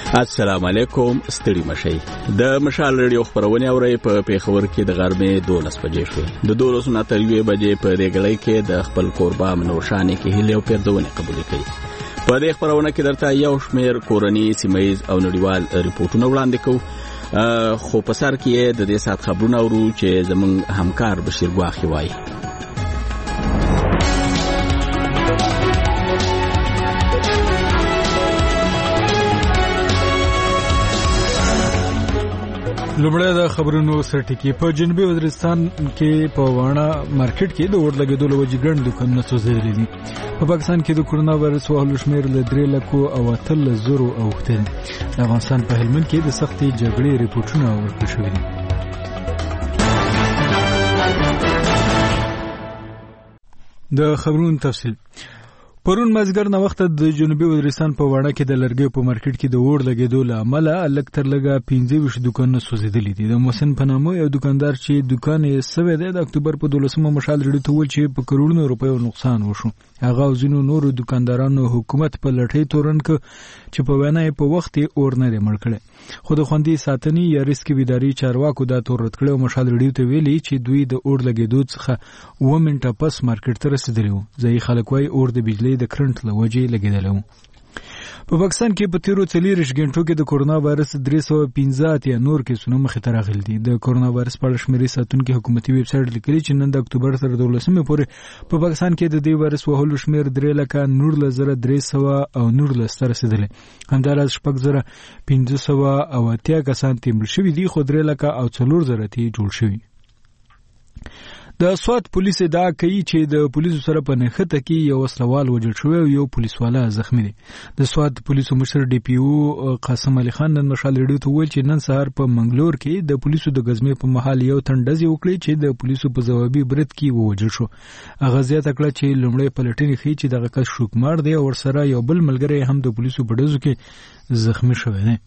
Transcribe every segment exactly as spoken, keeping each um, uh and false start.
السلام علیکم ستړي مشي د مشال ریډیو خبرونه اوري په پیښور کې د غرمې دولس بجې شوې د دولس نه تر یوې بجې په ریګړۍ کې د خپل قربا منوشانه کې هلي او پیردونه قبول کړي په دې خبرونه کې درته یو شمېر کورنی سیمایز او نړیوال ریپورتونه وړاندې کوو خو په سر کې د دې سات خبرونه اورو چې زموږ همکار بشیر ګواخي وایي لومړی د خبرونو سرټکی په جنوبي وزیرستان کې په واڼه مارکیټ کې د اور لګېدو له وجې ګڼ دوکانونه سوځېدلي دي. په پاکستان کې د کورونا وایرس وهلو شمېر له درې لکو او اتلس زرو اوښتی دی. د افغانستان په هلمند کې د سختې جګړې ریپورټونه ورکړل شوي دي. د خبرونو تفصیل پرون مازیګر نه وخت د جنوبي وزیرستان په واڼه کې د لرګیو په مارکیټ کې د اور لګېدو له امله لږ تر لږه پنځه ویشت دوکانونه سوځېدلي دي. د محسن په نامه یو دوکاندار چې دوکان یې سوی دی د اکتوبر په دولسمه مشال ریډیو ته وویل چې په کروڑونو روپیو نقصان وشو. هغه او ځینو نورو دوکاندارانو حکومت په لټۍ تورن ک چې په وینا یې په وخت اور نه دی مړ کړی خو د خوندي ساتنې یا ریسک ویداري چارواکو دا تور رد کړی او مشال ریډیو ته ویلي چې دوی د اور لګېدو څخه اوه منټه پس مارکیټ ته رسېدلي وو. ځایي خلک وایي اور د بجلۍ د کرنټ له وجې لګېدلی وو. په پاکستان کې په تیرو څلېرویشت غنټو کې د کورونا وایرس درې سوه پنځه اتیا نور کیسونه مخې ته راغلي دي. د کورونا وایرس په اړه شمېرې ساتونکي حکومتي ویب سایټ لیکلي چې نن د اکتوبر تر دولسمې پورې په پاکستان کې د دې وایرس وهلو شمېر درې لکه نولس زره درې سوه او نولس ته رسېدلی. همداراز شپږ زره پنځه سوه او اتیا کسان تې مړه شوي دي خو درې لکه او څلور زره تې جوړ شوي. د سوات پولیس ادعا کوي چې د پولیسو سره په نښته کې یو وسلوال وژل شوی او یو پولیسوالا زخمی دی. د سوات پولیسو مشر ډي پي او قاسم علي خان نن مشال ریډیو ته وویل چې نن سهار په منګلور کې د پولیسو د غزمې په محل یو تن ډزې وکړې چې د پولیسو په ځوابي برید کې ووژل شو. هغه زیاته کړه چې لومړی پلټنې ښیي چې دغه کس شوکمار دی او ورسره یو بل ملګری هم د پولیسو په ډزو کې زخمی شوی دی.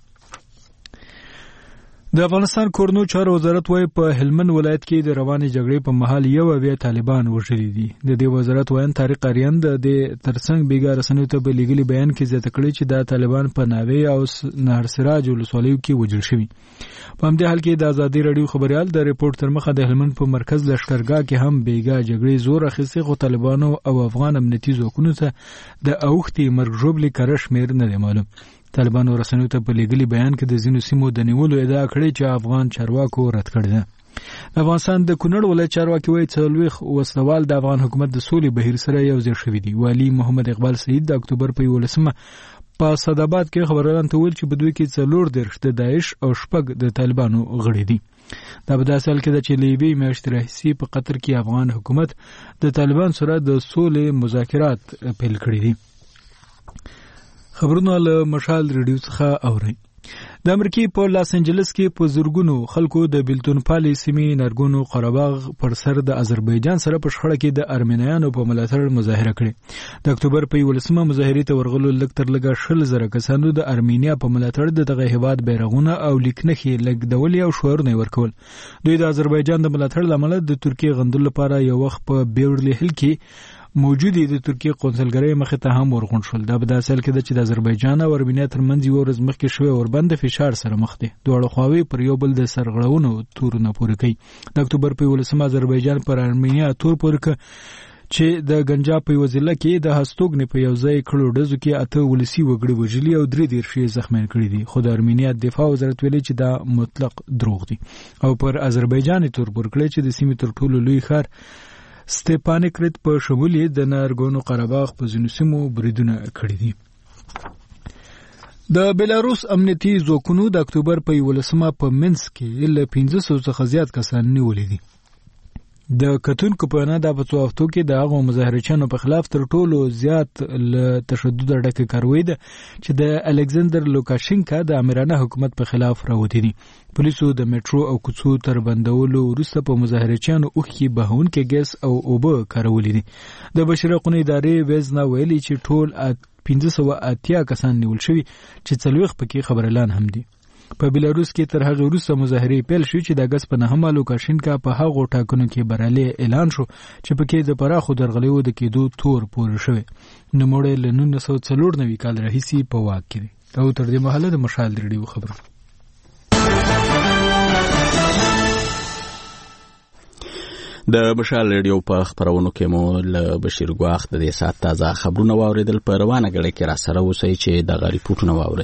د افغانستان کورنو چارو وزارت وایي په هلمند ولایت کې د روانې جګړې په مهال یو اویا طالبان وژلي دي. د دې وزارت وایي طارق اریان د دې ترڅنګ بیګا رسنیو ته په لیږلي بیان کې زیاته کړې چې دا طالبان په ناوې او نهر سراج ولسوالیو کې وژل شوي. په همدې حال کې د ازادي راډیو خبريال د ریپورت تر مخه د هلمند په مرکز لښکرګاه کې هم بیګا جګړې زور اخیستي خو طالبانو او افغان امنیتي ځواکونو ته د اوښتې مرګ ژوبلې کره شمېر نه دی معلوم. طالبانو رسنیو ته په لیږلي بیان کې د ځینو سیمو د نیولو ادعا کړې چې افغان چارواکو رد کړې ده. د افغانستان د کونړ ولایت چارواکي وایي څلوېښت وسلوال د افغان حکومت د سولې بهیر سره یو ځای شوي دي. والي محمد اقبال سعید د اکتوبر په یولسمه په صداباد کې خبريالانو ته ویل چې په دوی کې څلور دېرش د داعش او شپږ د طالبانو غړي دي. دا په داسې حال کې ده چې له یوې میاشتې راهیسې په قطر کې افغان حکومت د طالبان سره د سولې مذاکرات پیل کړي دي. خبرونه له مشال ریډیو څخه اورئ. د امریکې په لاس انجلس کې په زرګونو خلکو د بیلتون پالي سیمې نارګونو قرهباغ پر سر د آذربایجان سره په شخړه کې د ارمنیانو په ملاتړ مظاهره کړې. د اکتوبر په یولسمه مظاهرې ته ورغلو لږ تر لږه شل زره کسانو د ارمینیا په ملاتړ د دغه هیواد بیرغونه او لیکنښې لګدولې او شعارونه ورکول. دوی د آذربایجان د ملاتړ له امله د ترکیې غندلو لپاره یو وخت په بیورلی هیل کې موجودی د ترکیې قونسلګرۍ مخې ته هم ورغون شول. دا په داسې حال کې ده چې د آذربایجان او ارمینیا ترمنځ یوه ورځ مخکې شوی اوربند فشار سره مخ دی. دواړه خواوې پر یو بل د سرغړونو تورونه پورې کوي. د اکتوبر په یولسمه آذربایجان پر ارمینیا تور پورې که چې د ګنجا په یوه ضلع کې د هستوګنې په یو ځای کړو ډزو کې اته ولسي وګړي وژلي او درې دېرش یې زخمیان کړي دي. خو د ارمینیا دفاع وزارت ویلي چې دا مطلق دروغ دي او پر آذربایجان یې تور پورې کړی چې د سیمې تر ټولو لوی ښار سټیپانکرت په شمول یې د نارګونو قرهباغ په ځینو سیمو بریدونه کړي دي. د بیلاروس امنیتي ځواکونو د اکتوبر په یولسمه په منسک کې له پنځه سوه څخه زیات کسان نیولي دي. د کتونکو په وینا دا په څو هفتو کې د هغو مظاهرچیانو په خلاف تر ټولو زیات له تشدده ډکه کاروي ده چې د الکساندر لوکاشینکا د امرانه حکومت په خلاف راوتې دي. پولیسو د میټرو او کوڅو تر بندولو وروسته په مظاهرچیانو اوښکې بهونکي ګیس او اوبه کارولي دي. د بشري حقونو ادارې ویزنا ویلي چې ټول پنځه سوه اتیا کسان نیول شوي چې څلوېښت پکې خبريالان هم دي. په بیلاروس کې تر هغه وروسته مظاهرې پیل شوې چې د اګست په نهمه لوکاشینکا په هغو ټاکنو کې بریالی اعلان شو چې پکې د پراخو درغلیو د کېدو تور پورې شوی. نوموړی له نولس سوه څلور نوي کال راهیسې په واک کې دی. او تر دې مهاله د مشال ریډیو خبر د مشال ریډیو په خبرونو کې مو له بشیر ګواخ د دې سات تازه خبرونه واوریدل. په روانه غړي کې را سره اوسئ چې د غری پټونه واورئ.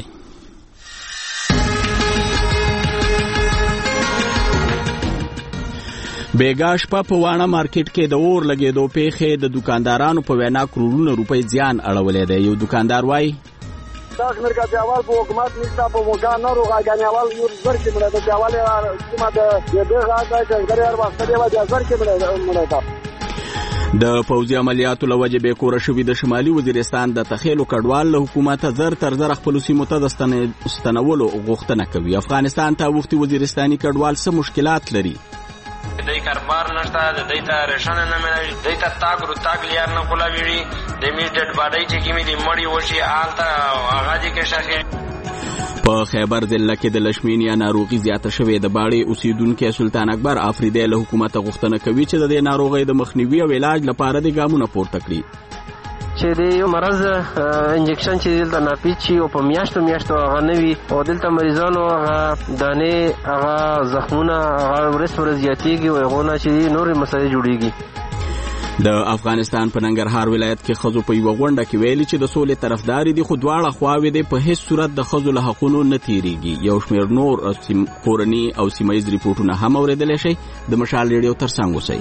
بیګاش په پوانه مارکیټ کې د اور لګېدو پیښې د دکاندارانو په وینا کروڑونه روپۍ زیان اړولې ده. یو دکاندار وایي تاسو مرګه چاوال په حکومت نشته په مکان نه روغا غنیوال یو زر کې مړه د چاوال کومه د دې غاټه څنګه یې واسطه دی وځي زر کې مړه مړه د فوزي عملیاتو لوجه به کور شوی د شمالي وزیرستان د تخیلو کډوال له حکومت زر تر زر خپل سیمو ته د ستنولو غوښتنه کوي. افغانستان ته وختي وزیرستاني کډوال څه مشکلات لري؟ دای کاربار نشته، د دې ته رشنه نه ملي، دای ته تاګ رو تاګ لیار نه کولا ویړي د می ډډ باډای چې کیمې دی مړی وشي آلته هغه دي کې شاخه. په خیبر ضلع کې د لشمینیا ناروغي زیاته شوې د باړې اوسیدونکو سلطان اکبر افریدی له حکومت غوښتنه کوي چې د دې ناروغي د مخنیوي او علاج لپاره د ګامونه پورته کړي. چې د یو مرض انجکشن چې دلته ناپید شي او په میاشتو میاشتو هغه نه وي او دلته مریضانو هغه دانې هغه زخمونه هغه ورځ پر ورځ زیاتېږي او هغونه چې نورې مسایل جوړېږي. د افغانستان په ننګرهار ولایت کې ښځو په یوه غونډه کې ویلي چې د سولې طرفداري دي، خو دواړه خواوې دي په هیڅ صورت د ښځو له حقونو نه تیریږي. یو شمېر نور کورني او سیمه ییز ریپورټونه هم اورېدلی شئ. د مشال ریډیو تر څنګ اوسئ.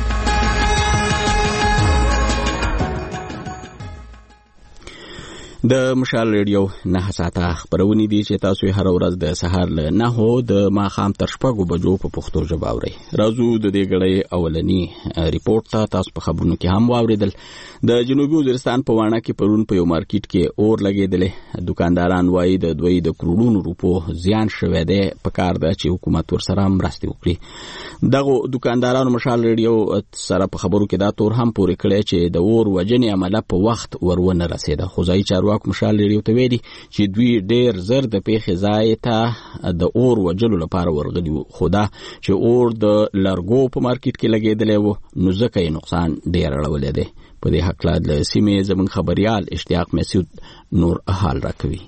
د مشال ریډیو نه ساعته خبرونه دي چې تاسو هر ورځ د سهار له نهو د ماښام تر شپږو بجو په پښتو ژبه اورئ. راځو د دې غړې اولنی ریپورت ته. تاسو په خبرونو کې هم واوریدل د جنوبي وزیرستان په وانه کې پرون په یو مارکیټ کې اور لګېدلې. دکانداران وایي د دوی د کروڑونو روپو زیان شوی دی، په کار ده چې حکومت ورسره مرستې وکړي. دغه دکاندارانو مشال ریډیو سره په خبرو کې دا تور هم پورې کړی چې د اور وجنې عمله په وخت ورونه رسېده. خو ځایي چارواکو مشال ریډیو ته ویلي چې دوی ډېر زر د پیښې ځای ته د اور وجلو لپاره ورغلي وو، خو دا چې اور د لرګو په مارکیټ کې لګېدلی و نو ځکه یې نقصان ډېر اړولی دی. په دې هکله له سیمې زموږ خبریال اشتیاق مسعود نور حال راکوي.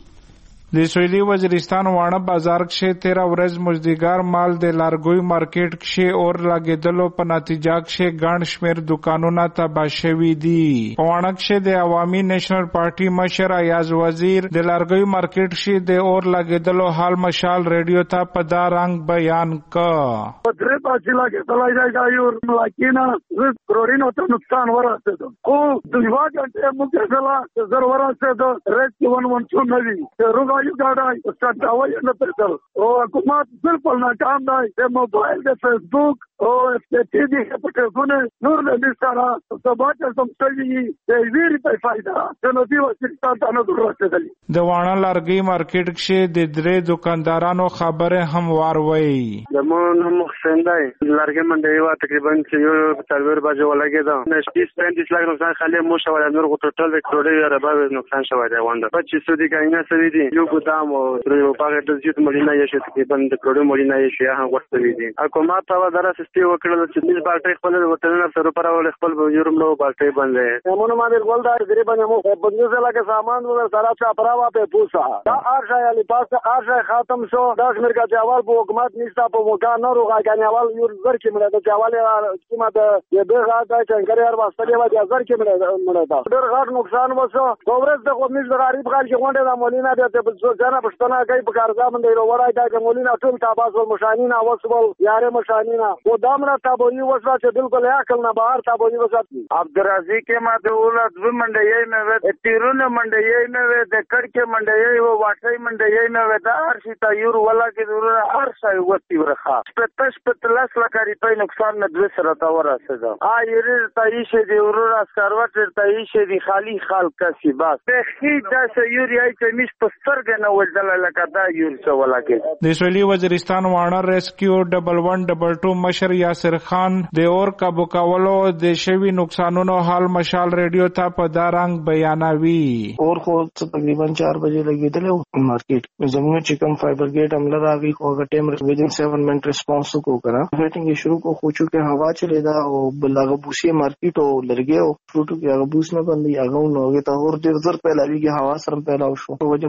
د سویلی وزیرستان واڼه بازار کې تیرا ورځ مزدګار مال د لارګوي مارکیټ کې اور لګیدلو په نتیجه کې ګڼ شمیر دکانونه تباه شوي دي. واڼه کې د عوامي نېشنل پارټي مشر ایاز وزیر د لارګوي مارکیټ کې د اور لګیدلو حال مشال ریډیو ته په دا رنګ بیان کړ. درې پاتې لګیدلای دی دا یو ملاکینا زه کروڑینو ته نقصان ورسېد. خو د یو غنټه موږ سره زر ورسېد رېټ ون ون څو نوي روغ یو ګاډای ستاوي نه پرتل او حکومت بالکل ناکام دی. د موبایل د فیسبوک او ستې دي په ټلیفون نور نه نشته. سبا ته سم کوي د ویری په فائدہ د نو دی وسیلتا ته نه ورسېدل. د واڼه لارګي مارکیټ کې د درې دکاندارانو خبره هم واروي. د مون محسن دی لارګي منډي وا تقریبا چې یو څلور بجې ولګي دا نشټیس پنځه لک نقصان خاله مو شو ول نور ټوټل وکړي یا ربا نقصان شوی دی. وانده پچیس سو دي کاینه سوي دي یو ګدام او یو پاګه د زیات مړینه یې شته تقریبا د کړو مړینه یې شي هغه ورته دي. حکومت تا ودره سستي وکړل چې د بالټي خپل وطن سره پر اول خپل یورم نو بالټي باندې همون ما د ګول دا تقریبا مو په دې ځای کې سامان ور سره چا پراوا په پوسا دا ارشا علی پاس ارشا ختم شو. دا مرګه چاوال په حکومت نشته په مکان نه روغا غنیوال یو زر کې مړه د چاوال کیمه د دې غاټه څنګه یې واسطه دی وځي زر کې مړه مړه دا ډېر غاټ نقصان وشو. ورځ د قومي غریب خلک غونډه د مولینا د بل ځنه پښتنه کوي په کارځه باندې وروړای دا مولینا ټول تاباسو مشانینا وسول یاره مشانینا و دامره تابونی وسه چې بالکل عقل نه بهر تابونی وسه. عبدالرازی کې ما د اولاد و منډي مې و تیرونه منډي مې و د کړ کې منډي و واټي منډي مې و د ارشي تا یور ولا کې ضرورت ارشي وتی ورخه پتش پتلاس لکاري په نقصان نه دوه سره تا ورسېده. آ یری تای شي دی ورور اسکروت تای شي دی خالی خلک کسي بس په خې دا سيوري اي چې مش پسترګ نه ولدل لکه دا یور څه ولا کې. د سویلی وزیرستان واڼه ریسکیو ډبل ون ډبل ټو مشر یاسر خان د اور کابو کولو د شوی نقصانونو حال مشال ریډیو ته په دا رنګ بیانوي. اور خو تقریبا چار بجې لګیدل مارکیټ زموږ چې کوم فایبر گیټ عمله راغی خو هغه ټیم ودین سیون منټ ریسپانس کو کړه. فیټینګ شروع کو خو چې هوا چلے دا او بلغه بوسي مارکیټ او لرګي او فروټو کې هغه بوس نه باندې هغه نو ته اور ډیر زر پیلاویږي هوا سره پیلاو شو. وجه بس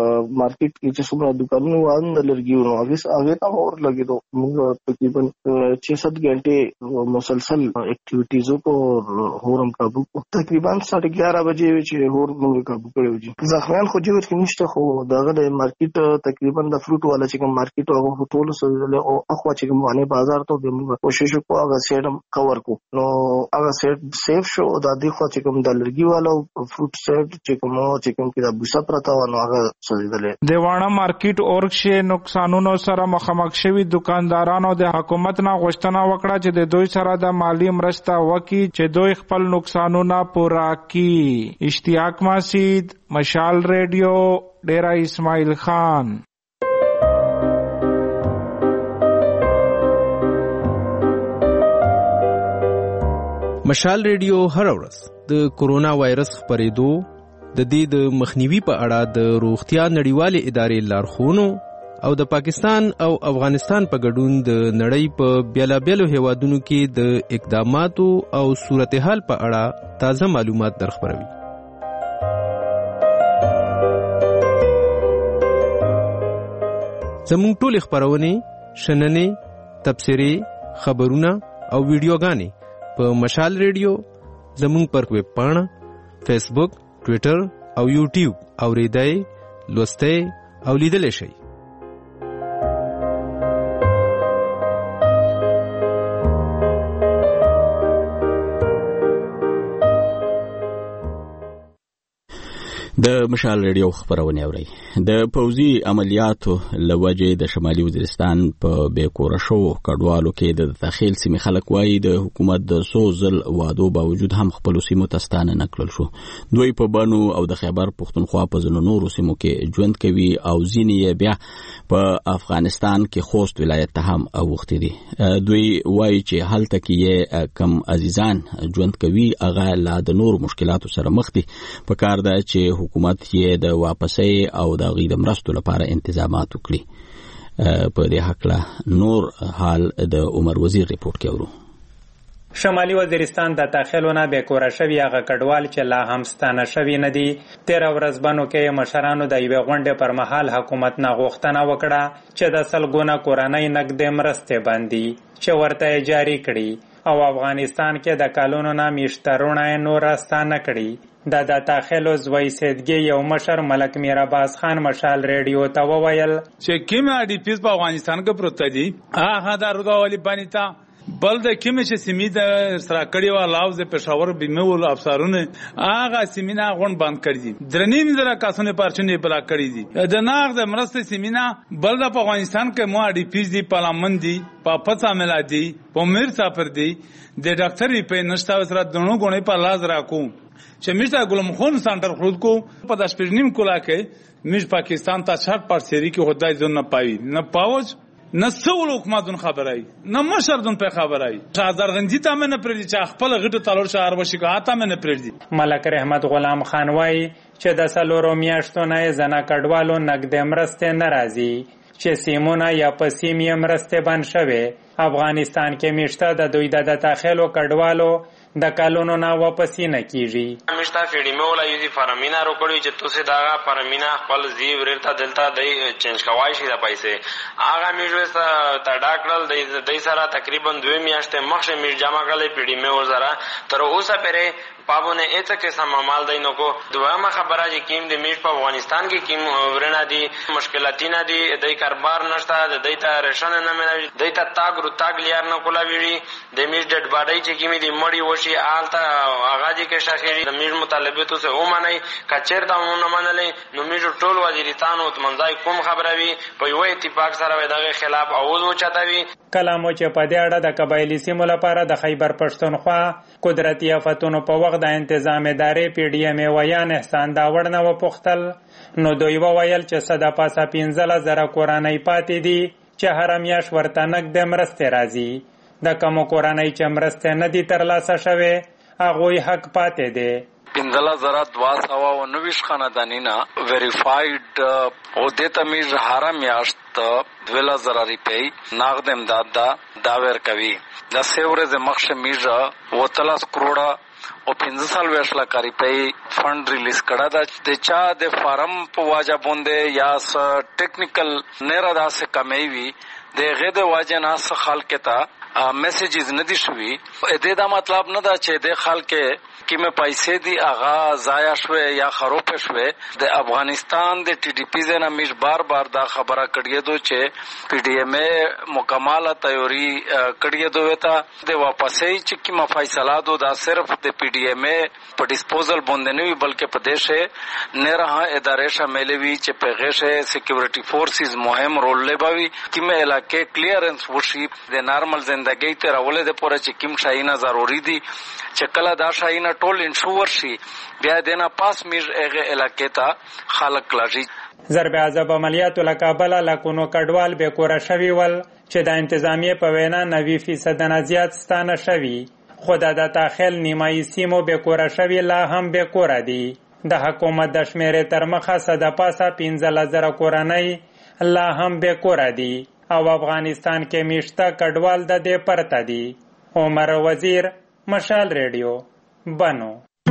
مارکیټ کې چې څومره دکانونه وان د لرګیو نو هغه هغه ته اور لګیدو موږ تقریبا छह सात घंटे مسلسل ایکټیویټیزو کو هورم کابو تقریبا साढ़े ग्यारह بجې چې هور موږ کابو کړو دي ځخوان خو جوړ کې نشته خو دغه د مارکیټ تقریبا د فروټ والا چې کوم مارکیټ هغه ټول سره او اخوا چې کوم باندې بازار ته د موږ کوشش وکړو هغه سیټم کور کو نو هغه سیټ سیف شو د دې خو چې کوم د لرګي والا فروټ سیټ چې کوم چې کوم کې د بوسا پرتا و نو هغه سوزیدلې دیوانه مارکیټ اورښه نقصانونو سره مخامخ شوی دکاندارانو د حکومت نه غوښتنه وکړه چې د دوی سره د مالی مرسته وکړي چې دوی خپل نقصانونه پوره کړي. اشتیاق مسید، مشال ریډیو، ډیرا اسماعیل خان. مشال ریډیو هر ورځ د کورونا وایرس خپرېدو د دې د مخنیوي په اړه د روغتیا نړیوالې ادارې لارښوونو او د پاکستان او افغانستان په ګډون د نړۍ په بیلابیلو هیوادونو کې د اقداماتو او صورتحال په اړه تازه معلومات درخبروي. زموږ ټول خبرونه، شننې، تبصرې، خبرونه او ویډیوګانې په مشال ریډیو، زموږ پر ویب پاڼه، فیسبوک، ټویټر او یوټیوب اوریدای، لوستای او لیدلی شئ. د مشال ریډیو خبرونه اوري. د پوځي عملیاتو لوجې د شمالي وزیرستان په بیکوره شو کډوالو کې د داخل سیمې خلک وایي د حکومت د سوزل وادو باوجود هم خپل سیمو ته ستانه نکړل شو. دوی په بانو او د خیبر پښتونخوا په ځینو نورو سیمو کې ژوند کوي او ځینې بیا په افغانستان کې خوست ولایت ته هم اوختي دي. دوی وایي چې هلته کې کم عزیزان ژوند کوي هغه لا د نورو مشکلاتو سره مخ دي. په کار ده چې حکومت یې د واپسې او د غیر مرستو لپاره انتظامات وکړي. په دې حق نور حال د عمر وزیر ریپورت کې ورو. شمالي وزیرستان د داخلونه بیکوره شوی هغه کډوال چې لا هم ستانه شوی نه دي. تیر ورځ بانو کې مشرانو د یوې غونډې پر مهال حکومت نه غوښتنه وکړه چې د سلګونه کورنۍ نقدې مرستې باندې چې ورته جاری کړي او افغانستان کې د کالونو نه میشترونه نور ستانه کړي. د د داخلو زوی سیدګي یو مشر ملک میراباز خان مشال ریډیو ته وویل چې کیمه ډی پیس په افغانستان کې پروت دي هغه د روداولی بنیتا بل د کیمه چې سیمې د سره کړي و لاوز پېښور بیمه ول افسرونه هغه سیمینا غون بند کړی دي. درنیم زره کاسونه پارچنې بلا کړی دي. د ناغ د مرسته سیمینا بل د افغانستان کې مو ډی پیس دي پارلمان دي په پڅا ملادي په میر سفر دي د ډاکټر په نشتا سره دونو غونې په لاز راکو چې میشته ګلم خون سنټر خود کو په داس پرنیم کولا کې میش پاکستان ته شرط پر سری کې خدای ځون نه پاوی نه پاوج نه څول حکومتون خبرای نه مشردون په خبرای شاهزرغنجی ته مې نه پرېږدي چې خپل غټه تالور شهر وشي که اته مې نه پرېږدي. ملک رحمت غلام خان وای چې د سلورو میاشتو نه زنا کډوالو نقد مرسته ناراضي چې سیمونه یا پسیمې مرسته بند شوه. افغانستان کې میشته د دوی د داخلو کډوالو د کالونو نه واپسی نه کیږي. مشتا فیډی مولا یوزي فارمینا روکړی چې توسه داغه فارمینا خپل زی ورته دلته د چینج کوای شي د پیسې هغه میجوس ته ډاکټر د دې سره تقریبا دوه میاشتې مخشه میج جمع کړل پیډی مې ورزره تر اوسه پرې پابونه اته کې سممال دینو کو دوامه خبره چې کیم د میج په افغانستان کې کیم ورنه دي مشکلاتینا دي د کاروبار نشته د دې ته رشن نه ملي د ته تاګ رو تاګ لیار نه کولا ویری د میج ډډ باډي چې کیمې دی مړی وشي آلته اغاځي کې شاخري د میج مطالبه تو سه او منای کچیر ته مونږ منلې نو میج ټول وزیرستان او منځای کوم خبره وي په یو اتفاق سره دغه خلاف اواز وچتاوي. کلامو چې په دې اړه د قبایلی سیمو لپاره د خیبر پښتونخوا قدرتي آفتونو په وخت د انتظام ادارې پی ډی ایم ویان احسان داوړ نه وپوښتل نو دوی وویل چې صدا پاسه پنځه زره کورنۍ پاتې دي چې هر میاشت ورته نقد مرستې راځي. د کومو کورنۍ چې مرستې نه دي ترلاسه شوې هغوی حق پاتې دي. پنځله زره دوه سوه او نویشت خاندانینا ویریفاید او دې ته میږ هره میاشت دوله زره روپۍ نغد امداد دا دا ورکوي. د سې ورځې مخکې میږ اوولس کروړه او پنځه څلوېښت لکه روپۍ فنډ ریلیز کړه ده. د چا د فارم په واجه باندې یا څه ټیکنیکل نیره داسې کمی وي د هغې د وجې نه څه خلکو ته میسیجز نه دي شوي. دې دا مطلب نه ده چې د خلکو کومې پیسې دي هغه ضایع شوې یا خروپې شوې. د افغانستان د ټي ډي پي ځای نه موږ بار بار دا خبره کړې ده چې پی ډي ایم اے مکمله تیوري کړې ده ته د واپسۍ چې کومه فیصله ده دا صرف د پی ډي ایم اے په ډسپوزل باندې نه وي بلکې په دې شی نه راه ادارې شاملې وي چې په هغې شی سیکیورټي فورسز مهم رول لوبوي. کومې علاقې کلیرنس وشي د نارمل زندګۍ تېرولو دپاره چې کوم شیونه ضروري دي چې کله دا شیونه ټول انشور شي بیا دینا پاس میر هغه علاقې ته خلک لږی. ضرب عذاب عملیاتو له کابله لکونو کډوال بې کوره شوي ول چې د انتظامیې په وینا نوي فیصد نه زیات ستانه شوي، خو د داخل نیمایي سیمو بې کوره شوي لا هم بې کوره دي. د حکومت د شمیرې تر مخه څه د پاسه پنځلس زره کورنۍ لا هم بې کوره دي او افغانستان کې میشته کډوال د دې پرته دي. عمر وزیر، مشال ریډیو، بنو.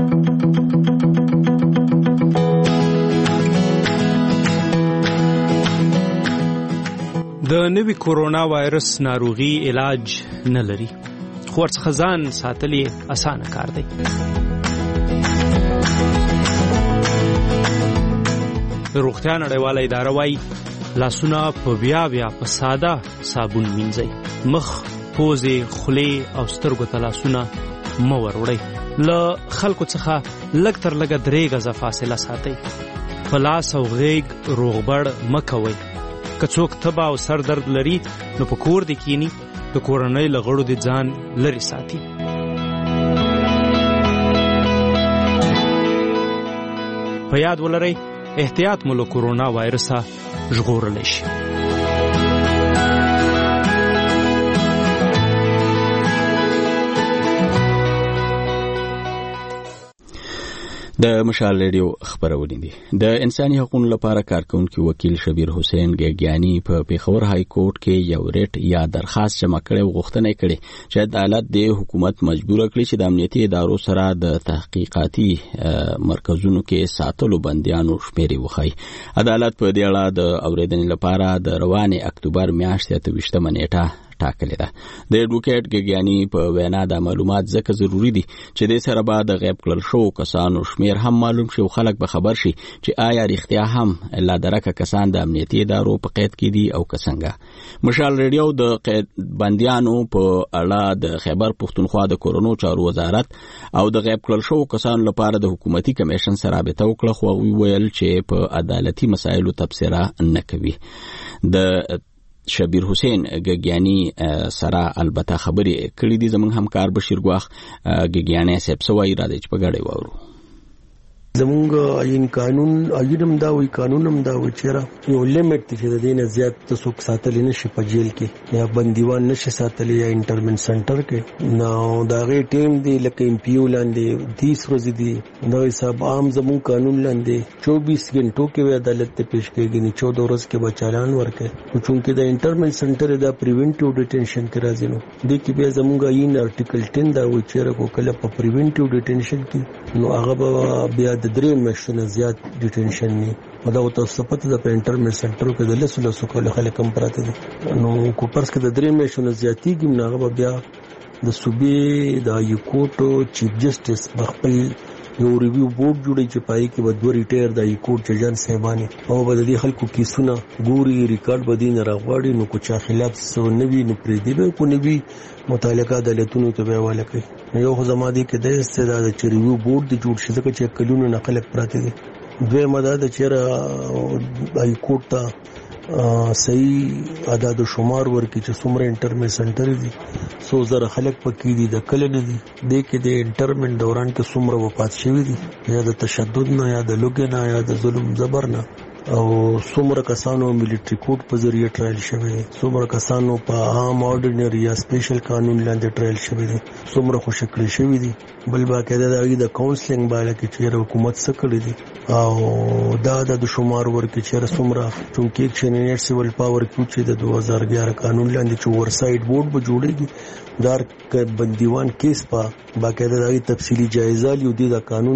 د نوي کورونا وایرس ناروغي علاج نه لري، خو ورڅخه ځان ساتل یې اسانه کار دی. د روغتیا نړیواله اداره وایي لاسونه په بیا بیا په ساده صابون مینځئ. مخ، پوزې، خولې او سترګو ته لاسونه مه وروړئ. له خلکو څخه لږ تر لږه درې غزه فاصله ساتئ. په لاس او غیږ روغبړ مه کوئ. که څوک تبه او سر درد لري نو په کور دې کینی، د کورنۍ له غړو دې ځان لرې ساتي. په یاد ولرئ احتیاط مو له کورونا وایرسه ژغورلی شي. د مشال ریډیو خبرونه دي. د انساني حقوقو لپاره کارکونکي وکیل شبیر حسین ګیګیانی په پیښور های کورټ کې یو ریټ یا درخواست جمع کړي او غوښتنه کړي چې عدالت د حکومت مجبور کړي چې د امنیتي ادارو سره د تحقیقاتي مرکزونو کې ساتلو بندیانو شمیرې وخی. عدالت په دې اړه د اوریدنې لپاره د روانې اکتوبر میاشتې اته ویشتمه نیټه ټاکلې ده. د ایډوکیټ ګیګیانی په وینا د معلومات ځکه ضروری دي چې د سره بعد غیب کړل شو کسانو شمیر هم معلوم شي او خلک به خبر شي چې آیا رښتیا هم لا درکه کسان د امنیتي ادارو په قید کې دي او څنګه. مشال ریډیو د قید بندیانو په اړه د خیبر پښتونخوا د کورونو چارو وزارت او د غیب کړل شو کسانو لپاره د حکومتي کمیشن سره رابطه وکړه، خو ویل چې په عدالتي مسایلو تبصره نه کوي. د شبیر حسین ګیګیانی سره البته خبرې کړې دي. زموږ همکار بشیر ګواخ ګیګیانی صاحب سوای را دي چې په غړې وورو. زمونږ عین قانون عینم دا وی قانونم دا و چې یو لیمټ چې د دینه زیات تاسو ساتل نشي په جیل کې یا بندیوان نشي ساتل یا انټرمنټ سنټر کې. نو دا غي ټیم دی لکه ام پی یو لاندې تیس ورځې دی نو حساب عام زمون قانون لاندې چوبیس غنټو کې عدالت ته پیش کېږي، نه چودہ ورځې کې بچالان ورکه. چونکه د انټرمنټ سنټر دا پریونټیو ډیټینشن کې راځي نو د کې بیا زمونږ عین ارټیکل ټین دا و چې کو کله په پریونټیو ډیټینشن کې نو هغه بیا د درې میاشتو زیات ډیټینشن نه او دا تاسو په د انټرمنټ سنټر کې د لسو لسو کله خلک کم پراته دي. نو کوپرس کې د درې میاشتو زیاتیږي نه هغه بیا د صوبې د یوکوټ چیف جسټس خپل یو ریویو بورډ جوړی چې پای کې به دوه ریټایر د یوکوټ ججان صاحبانی او به د خلکو کیسونه ګوري ریکارډ بدین راغواړي نو کو چا خلاف سو نوی نو پرې دی به کو نوی متعلقه عدالتونو ته به حواله کوي. یو خدماتي کې د استعداد چې ریویو بورډ جوړ شي ځکه چې کلونه نقل پراته دي. دوی مدد چې هایکورټ ته صحیح عدد و شمار ورکی چې څومره انټرمنټ سنټر دي څو زره خلک پکې دي د کله نه دي د کې د انټرمنټ دوران کې څومره وفات شوي دي یا د تشدد نه یا د لوګي نه یا د ظلم زبر نه او څومره کسانو ملټری کوډ په ذریعہ ټرایل شوی دي، څومره کسانو په عام اورډینری یا سپیشل قانون لاندې ټرایل شوی دي، څومره خوشکړی شوی دي. بل باقاعده د کاونسلینګ باندې کې چې حکومت څه کړی دي او دا د شمار ورکې چې څومره چونکې اکشنینټ سیول پاور کیو چې د دوه هزار اګیاره قانون لاندې چې ورسایډ بورډ به جوړیږي دار بندیوان کیس په باقاعده د تفصیلی جایزه لیو دي د قانون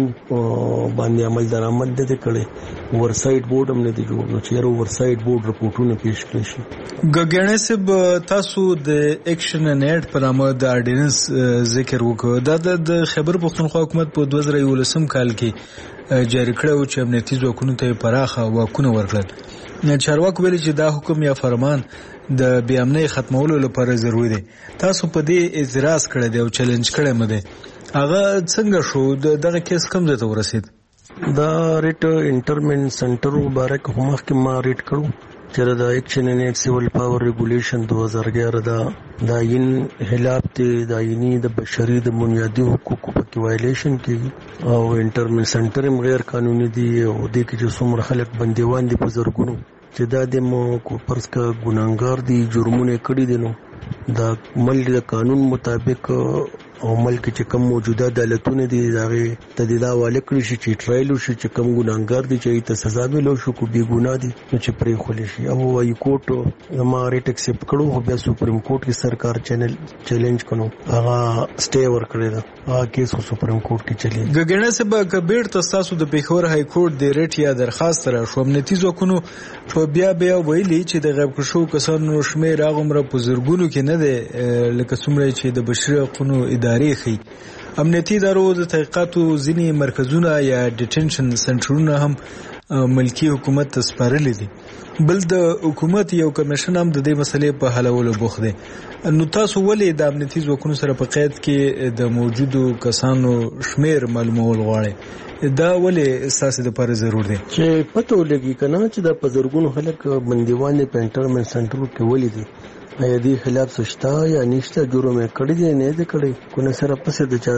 باندې عمل درآمد د کړي ورسایډ بورډ هم نه دی جوړ نو چې ورسایډ بورډ رپورټونه پیش کړي شي. ګګنه سب تاسو د اکشن نیټ په نامه د اورډیننس ذکر وکړ دا د خیبر پښتونخوا حکومت په دوه زره یولسم کال کې جاری کړو چې امنیتي ځواکونو ته پراخه واکونه ورکړل. چارواکو ویلي چې دا حکم یا فرمان د بې امنۍ ختمولو لپاره ضروري دی. تاسو په دې اعتراض کړی دی او چیلنج کړی مده هغه څنګه شو دغه کیس کوم ځای ته ورسید؟ دا ریټ انټرمنټ سنټر مبارک هم کې ما ریټ کړو چې دا اکشن نیټ سیول پاور ریګولیشن دوه هزار اګیاره دا د عین خلاف ته د عیني د بشري د بنیادي حقوقو په وایلیشن کې او انټرمنټ سنټر هم غیر قانوني دی او د کې چې څومره خلک بندیوان دي په زرګونو چې دا د مو کو پرس کا ګناګار دي جرمونه کړی دي نو دا ملک د قانون مطابق او ملک چې کوم موجوده عدالتونه دي داغه تدیدا والے کړی شي چې ټرایل شي چې کوم ګناګار دي چې ته سزا ملو شو کو بي ګناه دي چې پرې خولي شي. او وايي کوټ ما ریټ ایکسپټ کړو خو بیا سپریم کورټ کې سرکار چینل چیلنج کړو هغه سټے ور کړی دا هغه کیس سپریم کورټ کې چلی. ګګنه سبا کبیر تاسو د پیښور های کورټ د ریټ یا درخواست را شو امنیتي ځواکونو په بیا بیا ویلي چې د غیب شو کسانو شمیر هغه مر په زرګونو کې نه ده لکه څومره چې د بشري حقوقو ادارې خي. امنیتي ادارو د تحقیقاتو ځینې مرکزونه یا ډیټنشن سنټرونه هم ملکی حکومت ته سپارلي دي. بل د حکومت یو کمیشن هم د دې مسلې په حلولو بوخت دی. نو تاسو ولې د امنیتي ځواکونو سره په قید کې د موجودو کسانو شمیر معلومول غواړئ؟ دا ولې اساسي د لپاره ضرور دی چې پته ولګي کنه چې د پزرګونو خلک بندیوان په انټرمنټ سنټر کې ولې دي ایا دې خلاف سشتا یا نشته جرم کړی دی نه دی کړی کو نه سره پسې د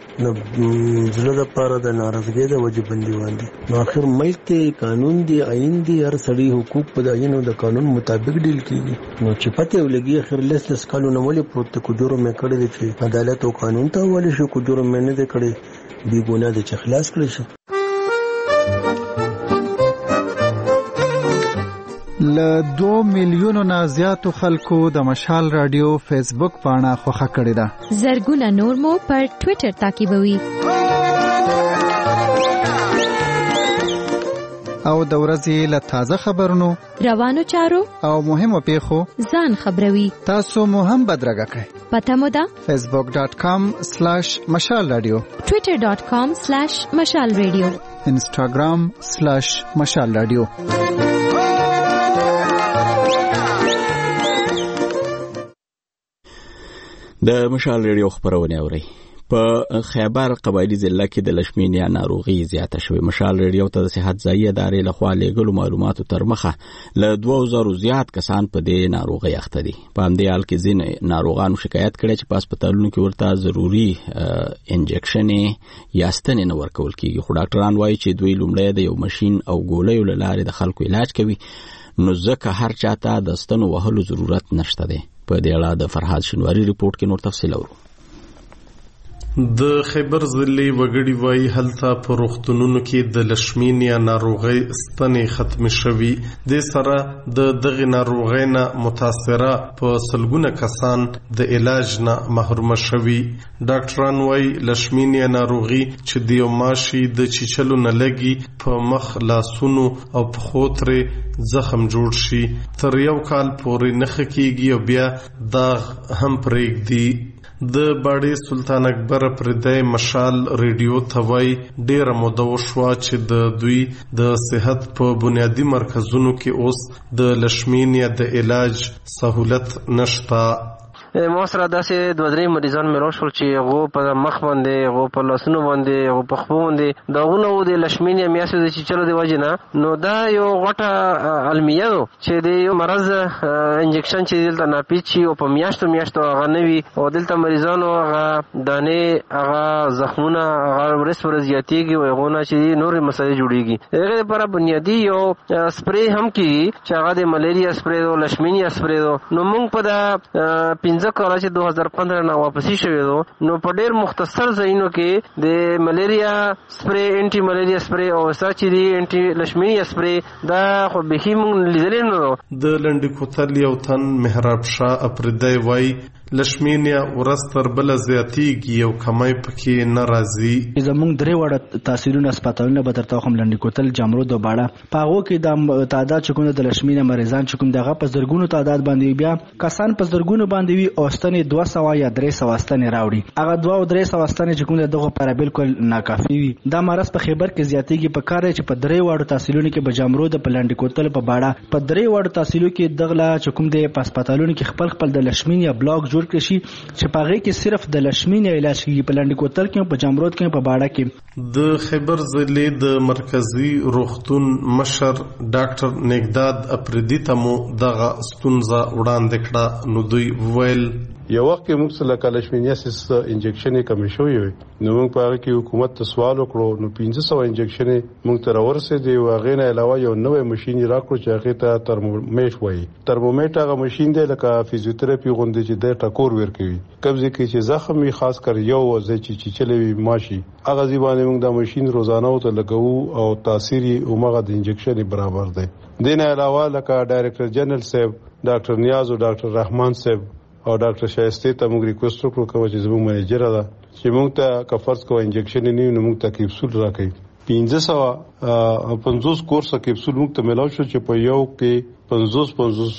چا زړه د پاره د ناراضګۍ د وجه بندیوان دي. نو اخر ملک کې قانون دی آئین دی هر سړی حقوق په آئین او د قانون مطابق ډیل کیږي. نو چې پته ولګي اخر لس لس کالونه ولې پروت کو جرم کړی دی چې عدالت او قانون ته ولې شو کو جرم نه دی کړی بي ګناه دي چې خلاص کړی شي. ل دو میلیونو نه زیاتو خلکو د مشال رادیو فیسبوک پاڼه خوښه کړې ده. زرګونه نور مو پر ټوئیټر تعقیبوي او د ورځې له تازه خبرونو روانو چارو او مهمو پیښو ځان خبروي. تاسو مو هم بدرګه کړئ. پته مو ده فیسبوک ډاٹ کام سلیش مشال رادیو، ټوئیټر ډاٹ کام سلیش مشال رادیو، انسټاګرام سلیش مشال رادیو. د مشال ریډیو خبرونه اوري. په خیبر قبایلی ضلع کې د لشمینیا ناروغي زیاته شوې. مشال ریډیو ته د صحت ځای ادارې لخوا لېږلو معلوماتو تر مخه له دوه زره زیات کسان په دې ناروغي اخته دي. په همدې حال کې ځینې ناروغانو شکایت کړی چې په هسپتالونو کې ورته ضروري انجکشن یا ستنې نه ورکول کیږي. خو ډاکټران وایي چې دوی لومړی د یو ماشين او ګولیو له لارې د خلکو علاج کوي، نو ځکه هر چاته د ستنو وهلو ضرورت نشته دی. په دې اړه د فرحاد شنواری ریپورت کې نور تفصیل اورو. د خیبر ضلع وګړي وایي هلته په روغتونونو کې د لشمینیا ناروغي ستنې ختم شوي. د سره د دغه ناروغۍ نه متاثره په سلګونه کسان د علاج نه محروم شوي. ډاکټران وایي لشمینیا ناروغي چې د یو ماشي د چیچلو نه لګي په مخ، لاسونو او پښو ترې زخم جوړ شي تر یو کال پورې نښه کیږي او بیا داغ هم پرېږدي. د باډي سلطان اکبر پردای مشال ریډیو توای ډیر موده وشوه چې د دوی د صحت په بنیادی مرکزونو کې اوس د لشمینیا د علاج سہولت نشتا. ما سره داسې دوه درې مریضان مې راوشول چې هغو په مخ باندې هغو په لاسونو باندې هغو په خپو باندې داغونه و د لشمینیا میاسو د چیچلو د وجې نه. نو دا یو غټه المیه ده چې د یو مرض انجکشن چې دلته ناپید شي او په میاشتو میاشتو هغه نه وي او دلته مریضانو هغه دانې هغه زخمونه هغه ورځ ورځ زیاتېږي او هغونه چې نورې مسایل جوړېږي. د هغې لپاره بنیادي یو سپری هم کېږي چې هغه د ملیریا سپری ده، لشمینیا سپری ده. نو موږ په دا پنځه کاله چې دو هزار پندرہ نه واپسي شوي دو نو په ډېر مختصر ځایونو کې د ملیریا سپری، انټي ملیریا سپری او سا چې دی انټي لشمینیا سپری دا خو بیخي موږ لیدلی نه دو. د لنډي کوتل یو تن محراب شاه اپریدی وایي لشمینیا ورځ تر بله زیاتېږي او کمی پکې نه راځي. زموږ درې واړه تحصیلونه هسپتالونه به درته وښیم، لنډي کوتل، جامرود او باړه. په هغو کې د تعداد چې کوم د لشمینیا مریضان چې کوم د هغه په زرګونو تعداد باندې بیا کسان په زرګونو باندې وي او ستنې دوه سوه یا درې سوه ستنې راوړي. هغه دوه او درې سوه ستنې چې کوم د دغو لپاره بالکل ناکافي وي. دا مرض په خیبر کې زیاتېږي. په کار دی چې په درې واړو تحصیلونو کې په جامرود، په لنډي کوتل، په باړه، په درې واړو تحصیلو کې دغله چې کوم دی په هسپتالونو کې خپل خپل د لشمینیا بلاک جوړ کړي شي چې په هغې کې صرف د لشمینیا علاج کېږي. په لنډي کوتل کې، په جامرود کې، په باړه کې. د خیبر ضلع د مرکزي روغتون مشر ډاکټر نګداد اپریدي ته مو دغه ستونزه وړاندې کړه. نو دوی ویل یو وخت کې موږ سره کلشمینیاسس انجکشن کم شوی وي، نو موږ په هغه کې حکومت ته سوال وکړو، نو پنځه سوه انجکشن موږ ته راورسېدې. هغې نه علاوه یو نوی ماشین یې راکړو چې هغې ته ترمومیټ وایي. ترمومیټ هغه ماشین دی لکه فزیوتراپي غوندې چې دی ټکور ورکوي. کوم ځای کې چې زخم وي، خاص کر یو ځای چې چیچلی وي ماشي، هغه ځای باندې موږ دا ماشین روزانه ورته لګوو او تاثیر یې همغه د انجکشن برابر دی. دې نه علاوه لکه ډایرکټر جنرال صاحب ډاکټر نیاز او ډاکټر رحمان صاحب او ډاکټر شایسته ته موږ ریکوست وکړو کوم چې زموږ منیجر ده چې موږ ته که فرض کوو انجکشن نه نو موږ ته کیپسول راکړي. پنځه سوه پنځوس کورسه کیپسول موږ ته ملاو شو چې په یو کې پنځوس پنځوس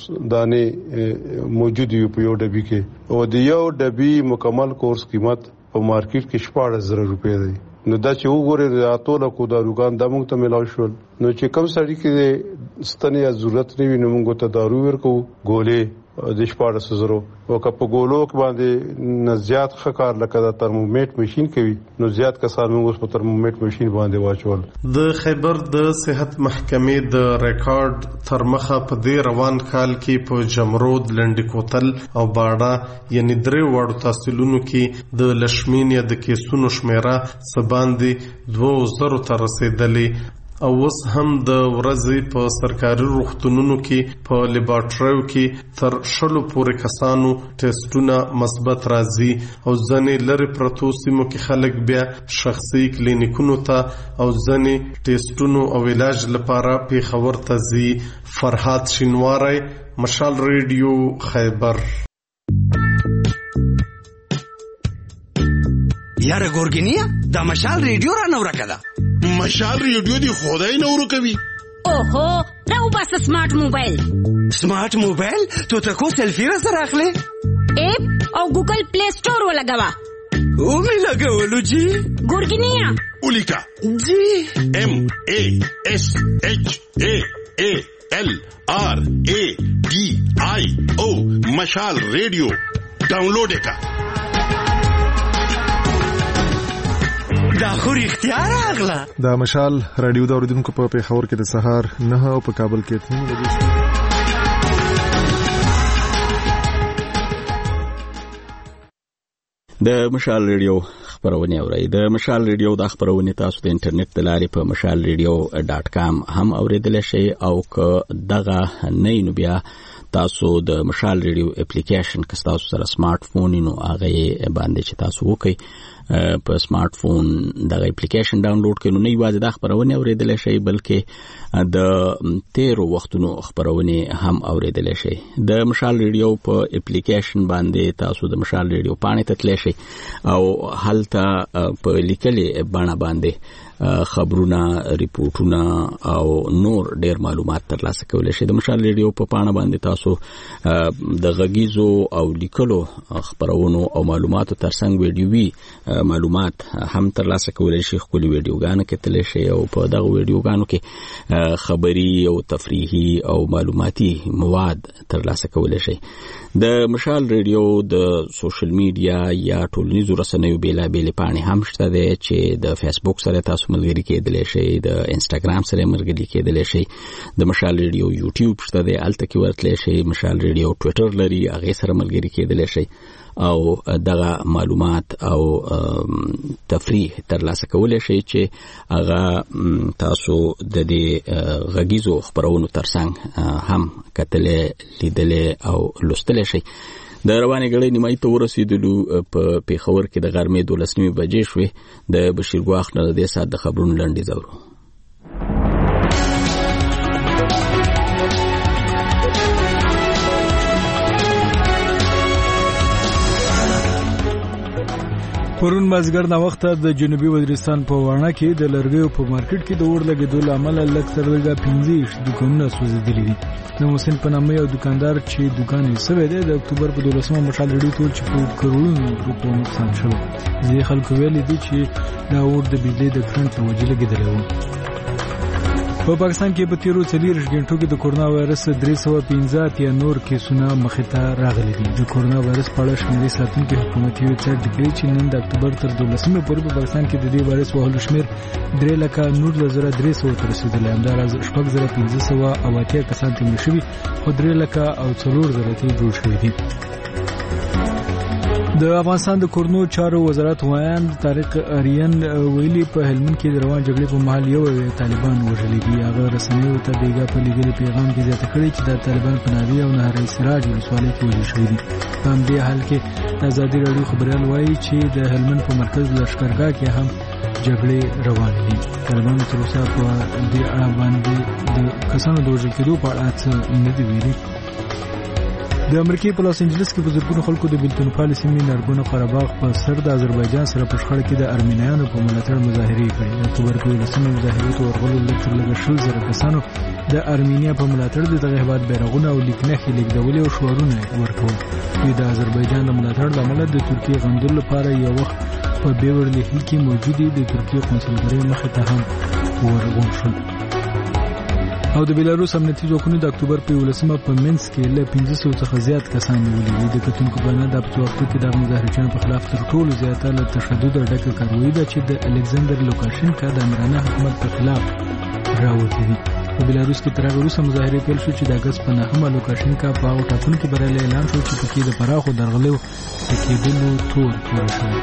دانې موجود یو په یو ډبي کې، او د یو ډبي مکمل کورس قیمت په مارکیټ کې شپاړس زره روپۍ دی. نو دا چې وګورئ د ټوله کو داروګان دا موږ ته ملاو شول. نو چې کوم سړي کې ستنې یا ضرورت نه وي نو موږ ته دارو ورکوو، ګولې د شپاړس زرو. او که په ګولو کې باندې نه زیات ښه کار لکه د ترمومیټ ماشین کوي نو زیات کسان موږ اوس په ترمومیټ ماشین باندې واچول. د خیبر د صحت محکمې د ریکارډ تر مخه په دې روان کال کې په جمرود، لنډي کوتل او باړه یعنی درې واړو تحصیلونو کې د لشمینیا د کیسونو شمیره څه باندې دوه زرو ته رسېدلې. او اوس هم د ورځې په سرکاري روغتونونو کې په لیبارټریو کې تر شلو پورې کسانو ټیسټونه مثبت راځي او ځنې لرې پرتو سیمو کې خلک بیا شخصي کلینیکونو ته او ځنې ټیسټونو او علاج لپاره پیښور ته ځي. فرحات شینواری، مشال ریډیو، خیبر. یاره ګورګینیا دا مشال ریډیو را نو راکده. مشال ریډیو دی خدای نو ورکوي. اوهو راو بس سمارټ موبایل. سمارټ موبایل تو ته کو سیلفی را سره اخلي؟ اپ او ګوګل پلی سٹور ولګوا. او می لګولو جی. ګورګینیا اولیکا جی ام ا اس اچ ا ا ال آر ا ډي آی او مشال ریډیو ډاونلوډ کا. دا خو رښتیا راغله. دا مشال رادیو د اوریدونکو په پیښور کې د سهار نه او په کابل کې اته بجې. د مشال ریډیو خبرونه اورئ. د مشال ریډیو د خبرونه تاسو د انټرنیټ د لارې په مشال ریډیو ډاټ کام هم اوریدل شئ او که دغه نه نو بیا تاسو د مشال ریډیو اپلیکیشن که تاسو سره سمارټ فون نو هغه باندې چې تاسو وکئ په سمارټ فون دغه اپلیکیشن ډاونلوډ کړئ نو نه یوازې د خبرونه اوریدل شئ بلکې د تیرو وختونو خبرونه هم اوریدل شئ. د مشال ریډیو په اپلیکیشن باندې تاسو د مشال ریډیو پاڼې ته تللی شئ او هلته په لیکلې بڼه باندې خبرونه، ریپورټونه او نور ډیر معلومات ترلاسه کولی شئ. د مشال ریډیو په پاڼه باندې تاسو د غږیزو او لیکلو خبرونو او معلوماتو ترڅنګ ویډیوي معلومات هم ترلاسه کولای شي. خپل ویډیوګانو کې تللی شي او په دغه ویډیوګانو کې خبري او تفریحي او معلوماتي مواد ترلاسه کولای شي. د مشال ریډیو د سوشل میډیا یا ټولنیزو رسنیو بیلابېلې پاڼې هم شته دی چې د فیسبوک سره تاسو ملګري کېدلی شئ، د انسټاګرام سره ملګري کېدلی شئ، د مشال ریډیو یوټیوب شته دی، هلته کې ورتلی شئ. مشال ریډیو ټویټر لري، هغې سره ملګري کېدلی شئ او دغه معلومات او تفریح ترلاسه کولی شئ چې هغه تاسو د دې غږیزو خپرونو ترڅنګ هم کتلی، لیدلی او لوستلی شئ. د روانې ګړۍ نیمایي ته ورسېدلو. په پېښور کې د غرمې دولس نیمې بجې شوې. د بشیر ګواښ نه د دې ساعت د خبرونو لنډیز اورو. پرون مازیګر نه وخت د جنوبي وزیرستان په واڼه کې د لرګیو په مارکیټ کې د اور لګېدو له امله لږ تر لږه پنځه دوکانونه سوځېدلي دي. د محسن په نامه یو دوکاندار چې دوکان یې سوی دی د اکتوبر په دولسمه مشال ریډیو ته چې په کروڑونو روپیو نقصان شوی. ځینې خلکو ویلي دي چې دا اور د بجلۍ د کرنټ له وجې لګېدلی و. په پاکستان کې په تیرو څلوېښت غنټو کې د کورونا وایرس درې سوه پنځه اتیا نور کیسونه مخې ته راغلي دي. د کورونا وایرس په اړه شمیرې ساتونکي حکومتي ویبسایټ ډیکړي چې نن د اکتوبر تر دولسمې پورې په پاکستان کې د دې وایرس وهلو شمېر درې لکه نولس زره درې سوه ته رسېدلی. همداراز شپږ زره پنځه سوه او اتیا کسان تې مړه شوي خو درې لکه او څلور زره ته جوړ شوي دي. د افغانستان د کورنو چارو وزارت وایان طارق اریان ویلي په هلمند کې د روان جګړې په مهال یو طالبان وژلی دي. هغه رسنیو ته بیګا په لګلي پیغام کې زیاته کړې چې د طالبان په ناوې او نهري سراج ولسوالۍ کې وژل شوي دي. په همدې حال کې ازادي راډیو خبريال وایي چې د هلمند په مرکز لښکرګاه کې هم جګړې روانې دي. طالبانو تر اوسه په دې اړه باندې د کسانو د وژل کېدو په اړه څه نه دي ویلي. د امریکای په لاس انجلس کې بزرګونو خلکو د بیلتون پالیسي مې نارګونو قرهباغ په سر د آذربایجان سره په شخړه کې د ارمینیانو په ملاتړ مظاهرې کړې. د اکتوبر په دولسمه مظاهرو ته ورغلو لږ تر لږه شل زره کسانو د ارمینیا په ملاتړ د دغه هېواد بیرغونه او لیکنښې لیږدولې او شعارونه ورکول. دوی د آذربایجان د ملاتړ له امله د ترکیې غندلو لپاره یو وخت په بیورلی هیل کې موجودې د ترکیې قونسلګرۍ مخې ته هم ورغون شول. او د بیلاروس امنیتي ځواکونو د اکتوبر په یولسمه په منځ کې له پنځه سوه څخه زیات کسان نیولي دي. د کتونکو په اند په وختو کې د مظاهرچیانو په خلاف تر ټولو زیاته له تشدد ډکه کاروایی ده چې د الکساندر لوکاشینکا د امرانه حکومت په خلاف راوتې دي. په بیلاروس کې تر هغه وروسته مظاهرې پیل شو چې د اګست په نهمه لوکاشینکا په هغو ټاکنو کې بریالی اعلان شو چې پکې د پراخو درغلیو د کېدلو تور پوره شوی.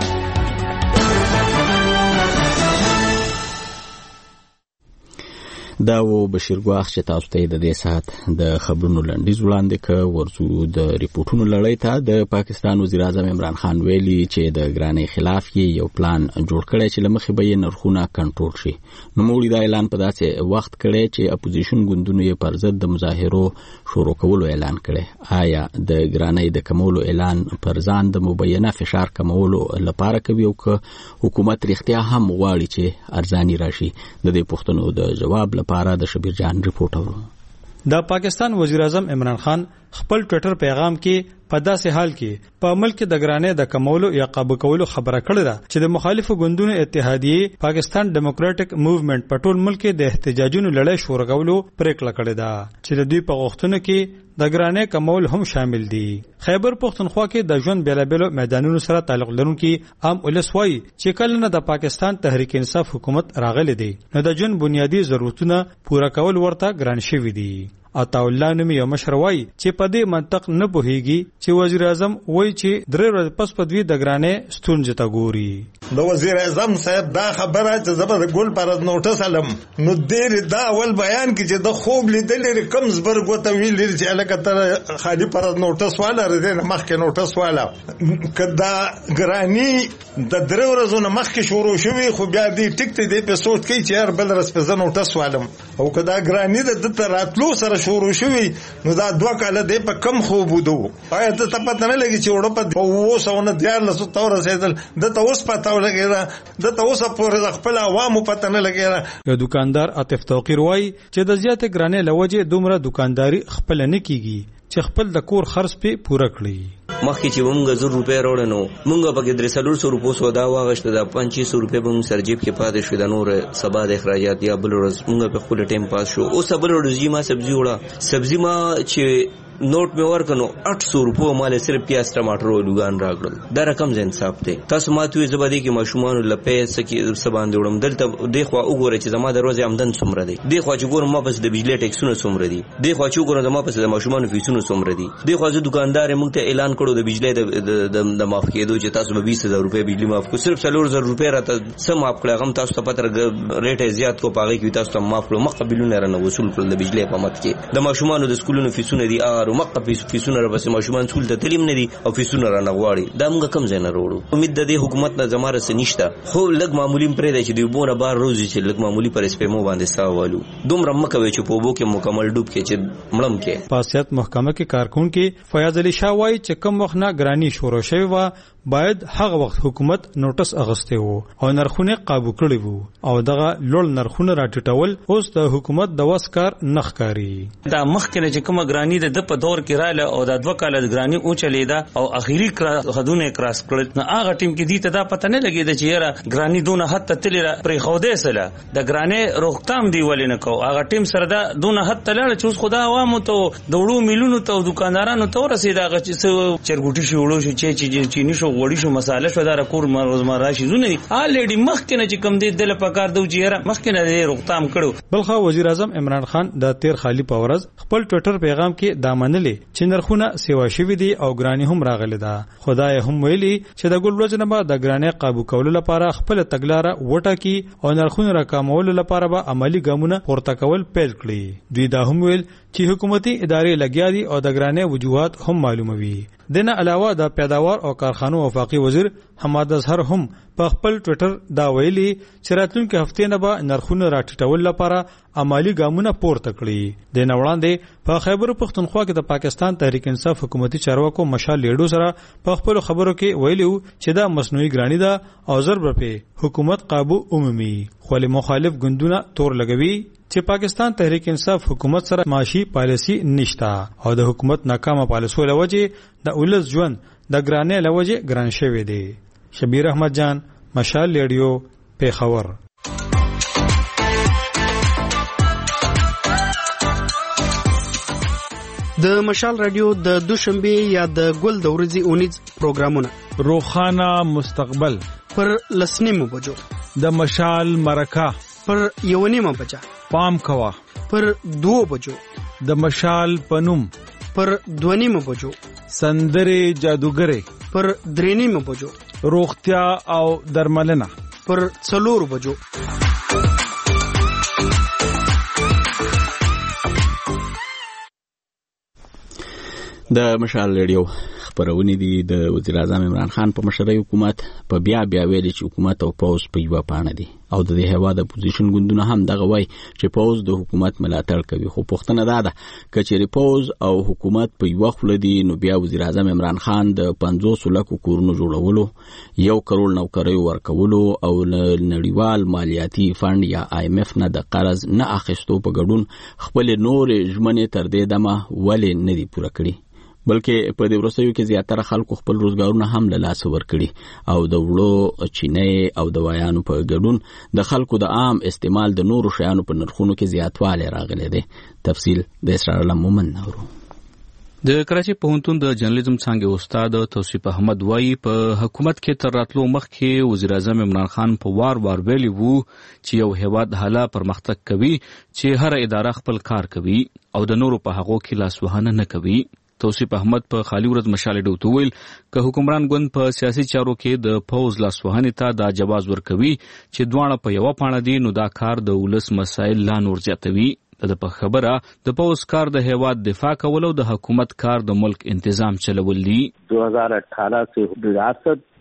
دا و بشیر ګواښ چې تاسو ته د دې ساعت د خبرونو لنډیز وړاندې کړ. ورځو د ریپورتونو لړۍ ته د پاکستان وزیر اعظم عمران خان ویلي چې د ګرانۍ خلاف یې یو پلان جوړ کړی چې له مخې به یې نرخونه کنټرول شي. نوموړي دا اعلان په داسې وخت کړی چې اپوزیشن ګوندونو یې پر ضد د مظاهرو شروع کولو اعلان کړی. آیا د ګرانۍ د کمولو اعلان پر ځان د مبینه فشار کمولو لپاره کوي او که حکومت رښتیا هم غواړي چې ارزاني راشي؟ د دې پوښتنو د جواب لپاره د شبیر جان رپورټ اورو. د پاکستان وزیر اعظم عمران خان خپل ټویټر پیغام کې په داسې حال کې په ملک کې د ګرانۍ د کمولو یا قابو کولو خبره کړې ده چې د مخالفو ګوندونو اتحادیه پاکستان ډیموکراټک موومېنټ په ټول ملک کې د احتجاجونو لړۍ شروع کولو پریکړه کړې ده چې د دوی په غوښتنو کې د ګرانۍ کمول هم شامل دي. خیبر پختونخوا کې د ژوند بیلابېلو میدانونو سره تعلق لرونکي عام ولس وایي چې کله نه د پاکستان تحریک انصاف حکومت راغلی دی نو د ژوند بنیادی ضرورتونه پوره کول ورته ګران شوي دي. عطاالله نومي یو مشر وایي چې په دې منطق نه پوهیږي چې وزیر اعظم وایي چې درې ورځې پس په دوی د ګرانۍ ستونزې ته ګوري. د وزیر اعظم صاحب دا خبره چې زبر ګل پر نوټس علم نو ډېر دا اول بیان کې چې د خوب لیدلې کم زبر غوته ویل چې الکه تر خالي پر نوټس والا رده مخکې نوټس والا کدا ګرانی د درې ورځې نه مخکې شروع شوی خو بیا دې ټیک ته دې په سوچ کې چې هر بل رس په نوټس والم او کدا ګرانی د تراتلو سره شروع شوی نو دا دوه کاله دې په کم خوب ودو آیا ته پته نه لګی چې وړو په ووسونه دیار لسو تور رسیدل د توس پته ولګیرا د توس پورې خپل عوامو پته نه لګیرا. یو دکاندار عاطف توقیر وایي چې د زیاتې ګرانۍ لوجه دومره دکانداری خپل نه کیږي چې خپل د کور خرڅ په پوره کړي. مخکې چې موږ زر روپۍ راوړل نو موږ پکې درې څلور سوه روپو سودا واغېسته، دا پنځه سوه روپۍ به موږ سر جیب کې پاتې شوې، د نور سبا د اخراجات یا بل ورځ موږ په خپل ټایم پاس شو. اوس بل ورځ ما سبزي وړه، سبزي ما چې نوٹ میں ورکنو اٹھ سو روپو مال صرف پیاز ٹماٹر او لوګان راغړل. دا رقم ز انصاف دی. تاسو ماته زبادي کې ماشومان لپې سکی سبان دیوړم دلته دی خو وګوره چې زما د ورځې آمدن څومره دی، دی خو چې ګورم ما پس د بجلی ټیکسونه څومره دي، دی خو چې ګورم زما پس د ماشومان فیسونه څومره دي، دی خو چې دکاندار موږ ته اعلان کړو د بجلی د د معاف کېدو چې تاسو به بیس هزار روپۍ بجلی معاف کو، صرف څلور زره روپۍ راته سم معاف کړه، هم تاسو ته پتر ریټ زیات کو پاږي کې تاسو ته معاف کړو، مخ قبلونه رانه وصول کړل د بجلی په مت کې. د ماشومان د سکولونو فیسونه دي ار مخ فیس فیسونه بس ماشومان سکول ته تعلیم نه دي او فیسونه رانه غواړي. دا موږ کم ځای نه وروړو. امید د دې حکومت نه زماره څه نشته، خو لږ معمولی پرې دی چې دوی بونه بار روزي چې لږ معمولی پر سپېمو باندې ساوالو دومره مکوي چې په وبو کې مکمل ډوب کې چې مړم کې. پاسیات محکمه کې کارکون کې فیاض علي شاه وایي چې کم وخت نه ګرانی شروع شوی و باید هغه وخت حکومت نوټس اغسته وو او نرخونه قابو کړی وو او دغه لوړ نرخونه راټیټول اوس د حکومت د وسکار نخکاری. دا مخکنه چې کومه ګرانی د په دور کې رااله او د دوه کال ګرانی او چلیدا او اخیری حدونه کراس کړل، نه هغه ټیم کې دي ته دا پته نه لګی چې یاره ګرانی دونه حد ته تللی پرې خوده سره د ګرانی روختام دی ولې نه کو، هغه ټیم سره دا دونه حد ته لاړ چې اوس خدا عوامو ته د وړو میلونو ته او دکاندارانو ته ورسېد، هغه چې چرګوټي شو وړو شو چې چینی شو وړي شو مساله شو دا کور روزمره شي زونه الریډي مخکنه چې کم دي دل په کار دوی یاره مخکنه دې روختام کړو. بلخا وزیر اعظم عمران خان د تیر خالی پورز خپل ټوئیټر پیغام کې دا منلې چې نرخونه سیوا شوی دي او ګرانی هم راغلي ده. خدای هم ویلي چې د ګل ورځ نه بعد د ګرانی قابو کولو لپاره خپل تګلارې وټه کی او نرخونه راکمولو لپاره به عملی ګامونه پورته کول پیل کړي. دوی دا هم ویل چې حکومتي ادارې لګیا دي او د ګرانی وجوهات هم معلوموي. دنه علاوه د پیداوار او کارخانو وفاقي وزیر حماد اظهر هم په خپل ټوئیټر دا ویلي چې راتلونکي هفته نه به نرخونه راټیټول لپاره عملی ګامونه پورته کړي. د نوړاندې په خیبر پښتونخوا کې د پاکستان تحریک انصاف حکومتي چارواکو مشال لیډو سره په خپل خبرو کې ویلي چې دا مصنوعي ګرانی ده او ضرب په حکومت قابو عمومي، خو مخالف ګوندونه تور لګوي چې پاکستان تحریک انصاف حکومت سره معاشي پالیسی نشتا او د حکومت ناکامه پالیسو لوجه د اولس ژوند د ګرانې لوجه ګران شوی دی. شبیر احمد جان، مشال ریډیو، پیښور. د مشال رادیو د دوشنبه یا د ګل د ورځې اونیز پروګرامونه روخانه مستقبل پر لسنیمو بجو، د مشال مرکه پر یونیمه بجا، پام کوا پر دو بجو، د مشال پنوم پر دونیمه بجو، سندره جادوګره پر درینیمه بجو، روغتیا او درملنه پر څلور بجو. د مشال ریډیو خبرونه دي د وزیر اعظم عمران خان په مشرۍ حکومت په بیا بیا ویلي چې حکومت او پوز په یو پانه دي او د دې هوا د اپوزیشن ګوندونه هم دغه وای چې پوز د حکومت ملاتړ کوي. خو پښتنه دا ده چې پوز او حکومت په یو خپل دي نو بیا وزیر اعظم عمران خان د پنځوس لکو کورونو جوړولو، یو کروڑ نوکریو ورکولو او نړیوال مالیاتي فند یا آی ایم اف نه د قرض نه اخیستو په ګډون خپل نور ژمنې تر دې دمه ولې نه دي پوره کړې، بلکې په دې وروستیو کې زیاتره خلکو خپل روزګارونه هم له لاسه ورکړي او د وړو چینې او دوايانو په ګډون د خلکو د عام استعمال د نورو شیانو په نرخونو کې زیاتوالی راغلی دی. تفصیل د اسرار الله مومن نورو. د کراچي پوهنتون د جرنالیزم څانګې استاد توصیف احمد وایي په حکومت کې تر راتلو مخکې وزیر اعظم عمران خان په وار وار ویلي وو چې یو هیواد حالا پرمختګ کوي چې هر اداره خپل کار کوي او د نورو په هغو کې لاسوهنه نه کوي. توصیف احمد په خالی ورځ مشال ډوتو ویل که حکمران ګوند په سیاسي چارو کې د پوز لاسوهنې ته دا جواز ورکوي چې دواړه په یو پاڼه دي نو دا کار د ولس مسایل لا نور زیاتوي. د په خبره د پوز کار د هیواد دفاع کول او د حکومت کار د ملک انتظام چلول دي. دو ہزار اٹھارہ سے ریاست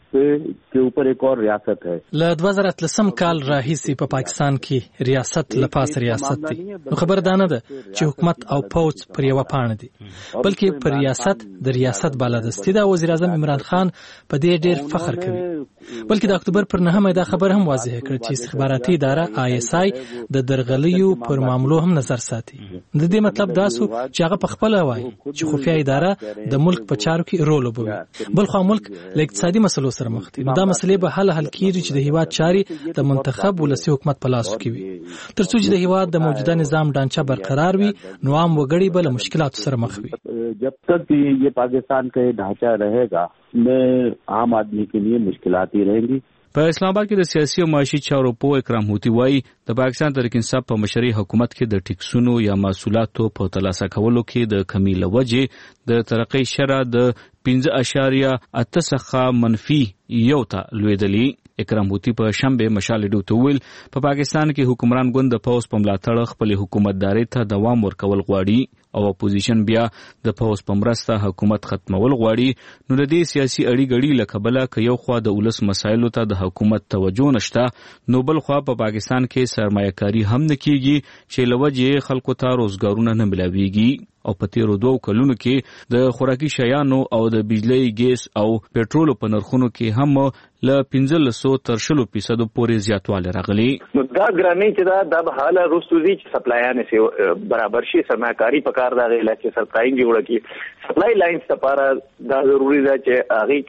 के ऊपर एक और रियासत है. له دوه زره اتلسم کال راهیسي په پاکستان کې ریاست لپاس ریاست دی. نو خبر دانه ده چې حکومت او پوز پر یو پاڼه دي بلکې پر ریاست د ریاست بالادستی دا وزیر اعظم عمران خان په دې ډېر فخر کوي. بلکې د اکتوبر پر نهمه دا خبر هم واضح کړ چې استخباراتي اداره آی اس آی د درغلیو پر معاملو هم نظر ساتي. د دې مطلب دا سو چې هغه په خپل وایي چې خفیه اداره د ملک په چارو کې رول وبوي. بل خو ملک له اقتصادي مسلو سره مخ دي. دا مسلې به حل حل کیږي چې د هیواد چاري د منتخب ولسی حکومت په لاس کې وي. ترڅو چې د هیواد د موجوده نظام ډانچه برقرار وي نو عام وګړي به له مشکلاتو سره مخ وي. जब तक ये पाकिस्तान का ढांचा रहेगा में आम आदमी के लिए मुश्किलात ही रहेंगी. په اسلام آباد کې د سیاسي او معاشي چارو په اکرام هوتی وایي د پاکستان تحریک انصاف په مشرۍ حکومت کې د ټیکسونو یا محصولاتو په ترلاسه کولو کې د کمی له وجې د ترقۍ شرح د پنځه اعشاریه اته څخه منفي یو ته لوېدلې. اکرام هوتی په شنبه مشال ډیو ته ویل په پاکستان کې حکمران ګوند د پوز په ملاتړ خپل حکومتداري ته دوام ورکول غواړي او اپوزیشن بیا د پوز په مرسته حکومت ختمول غواړي. نو د دې سیاسي اړیګړي لکبله ک یو خوا د ولس مسایلو ته د حکومت توجه نشته نو بل خوا په پاکستان کې سرمایه‌کاري هم نه کیږي چې لوجه خلکو ته روزګارونه نه ملاويږي. او په تیرو دوه کلونو کې د خوراکي شیانو او د بجلی ګیس او پېټرولو په نرخونو کې هم ل پنځلس تر شلو فیصد پورې زیاتوالی راغلی. نو دا ګرانۍ چې دا د حاله روستوزي چې سپلایانه سي برابر شي سرمایه‌کاري په کار دا غیلا چې سپلای جوړه کی سپلای لاینز لپاره دا ضروری ده چې هغه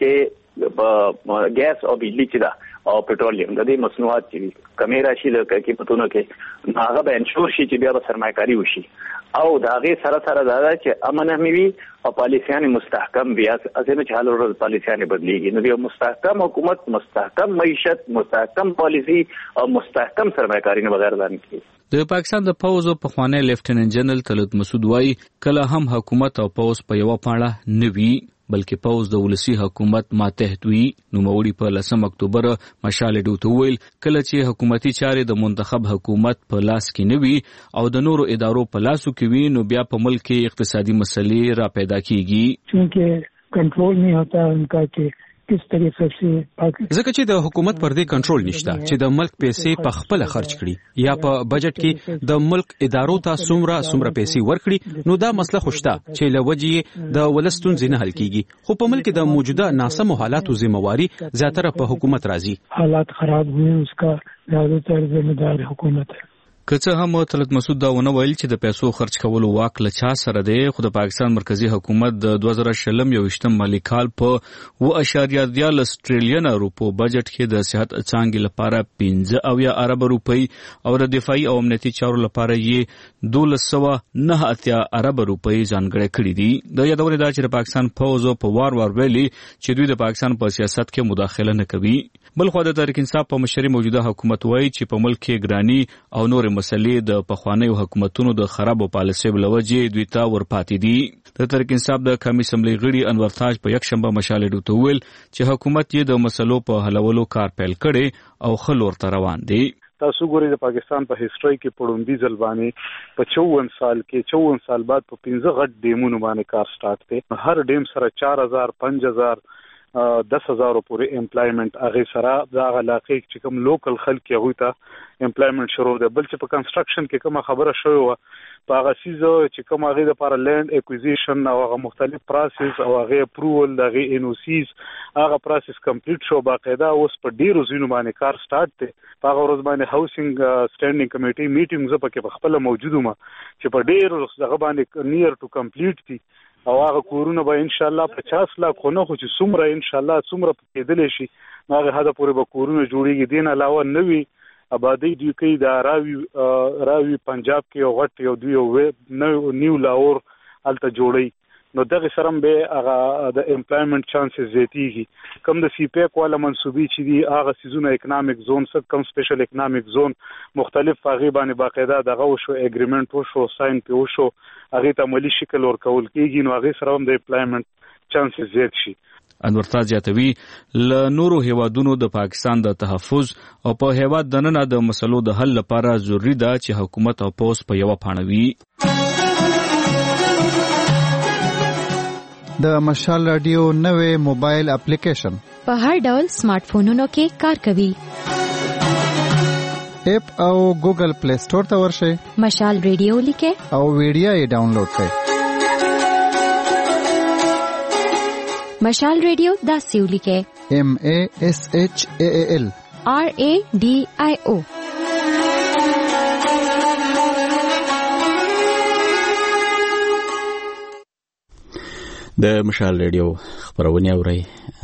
کې ګیس او بجلی چې دا او پټرولیم د دې مصنوعات چې کمی راشي د قیمتونو کې هغه به انشور شي چې بیا به سرمایه‌کاري وشي او دا غي سره سره دا چې امن هموي او پالیسیان مستحکم بیا ازنه چې حال ورځ پالیسیان بدلیږي. نو یو مستحکم حکومت مستحکم معیشت مستحکم پالیسی او مستحکم سرمایه‌کاري نه بغیر ځان کی. د پاکستان د پوز په خوانی لیفټیننټ جنرال طلعت مسعود وایي کله هم حکومت او پوز په یو پاڼه نه وي بلکې پوز د ولسی حکومت ماتحت وي. نو موري په لسم اکتوبر مشال ډیو ته ویل کله چې حکومتي چارې د منتخب حکومت په لاس کې نه وي او د نورو ادارو په لاسو کې وي نو بیا په ملک کې اقتصادي مسلې را پیدا کیږي. چونکه کنټرول نه ہوتا انکا کې کس طریقې سره ځکه چې د حکومت پر دې کنټرول نشته چې د ملک پیسې په خپل خرج کړي یا په بجټ کې د ملک ادارو ته څومره څومره پیسې ورکړي نو دا مسله خوشته چې لوجې د ولستون زینه حل کیږي. خو په ملک د موجوده ناسمو حالاتو ذمہواری زیاتره په حکومت راځي. حالات خراب ہوئے اس کا زیادہ تر ذمہ دار حکومت ہے. که څه هم طلعت مسعود دا ونه ویل چې د پیسو خرج کولو واک له چا سره دی خو د پاکستان مرکزی حکومت د دوه زره شلم یو ویشتم مالی کال په اوه اعشاریه دیارلس ټریلیونه روپو بجټ کې د صحت څانګې لپاره پنځه اویا ارب روپۍ او د دفاعي او امنیتي چارو لپاره یې دولس سوه نهه اتیا ارب روپۍ ځانګړې کړي دي. د یادونې دا چې د پاکستان پوز په وار وار ویلي چې دوی د پاکستان په سیاست کې مداخله نه کوي. بل خو د تحریک انصاف په مشرۍ موجوده حکومت وایي چې په ملک کې ګرانی او نور مسلې د پخوانیو حکومتونو د خرابو پالیسیو له وجې دوی ته ورپاتې دي. د تحریک انصاف د قومي اسمبلی غړي انور تاج په یک شنبه مشال ډیو ته ویل چې حکومت یې د مسلو په حلولو کار پیل کړي او ښه لور ته روان دی. تاسو ګورئ د پاکستان په هیستوري کې پړوندی ځل باندې په چوون سال کې چوون سال بعد په پنځه غټ ډیمونو باندې کار سٹارټ کړي. هر ډیم سره چار هزار پنځه هزار دس هزار پورې امپلایمنٹ هغه سره دا علاقې چې کوم لوکل خلک هغه ته امپلایمنٹ شروع ده. بل چې په کنستراکشن کې کوم خبره شوی و په هغه سیزو چې کوم هغه د لپاره لند اکوزیشن او هغه مختلف پروسس او هغه اپروول دغه ان او سیز هغه پروسس کمپلیټ شو باقاعده اوس په ډیرو ځینو باندې کار سٹارټ دی. په هغه ورځ باندې هاوسینګ سټانډینګ کمیټي میټینګ زه پکې په خپل موجود وم چې په ډیرو دغه باندې نیر ټو کمپلیټ دي او هغه کورونه به ان شاء الله پچاس لک خو نه خو چې څومره ان شاء الله څومره کېدلی شي هغه هدا پورې به کورونه جوړیږي. دین علاوه نوی آبادی دوی کوي د راوي راوي پنجاب کې یو غټ یو دوی نو نیو لاهور الته جوړي نو دغه سره به هغه د امپلایمنٹ چانسز زیاتیږي. کوم د سی پیک والا منسوبي چې دی هغه سيزونه اکونومیک زون سره کوم سپیشل اکونومیک زون مختلف هغه باندې باقاعده دغه وشو اګریمنٹ وشو ساين په وشو هغه ته مالی شکل ورکول کیږي نو هغه سره هم د امپلایمنٹ چانسز زیات شي. انور تاج جاتوی ل نورو هیوادونو د پاکستان د تحفظ او په هیواد دننه د مسلو د حل لپاره ضروری ده چې حکومت او پوس په یو پاڼوي. د مشال رادیو نوې موبایل اپلیکیشن په هر ډول سمارټ فونونو کې کار کوي. اپ او ګوګل پلی سٹور ته ورشئ. مشال ریډیو لیکه او ویډیو یې ډاونلوډ کړئ. مشال ریډیو داسې ولیکئ: M A S H A A L R A D I O. د مشال ریډیو خبرونه اوري.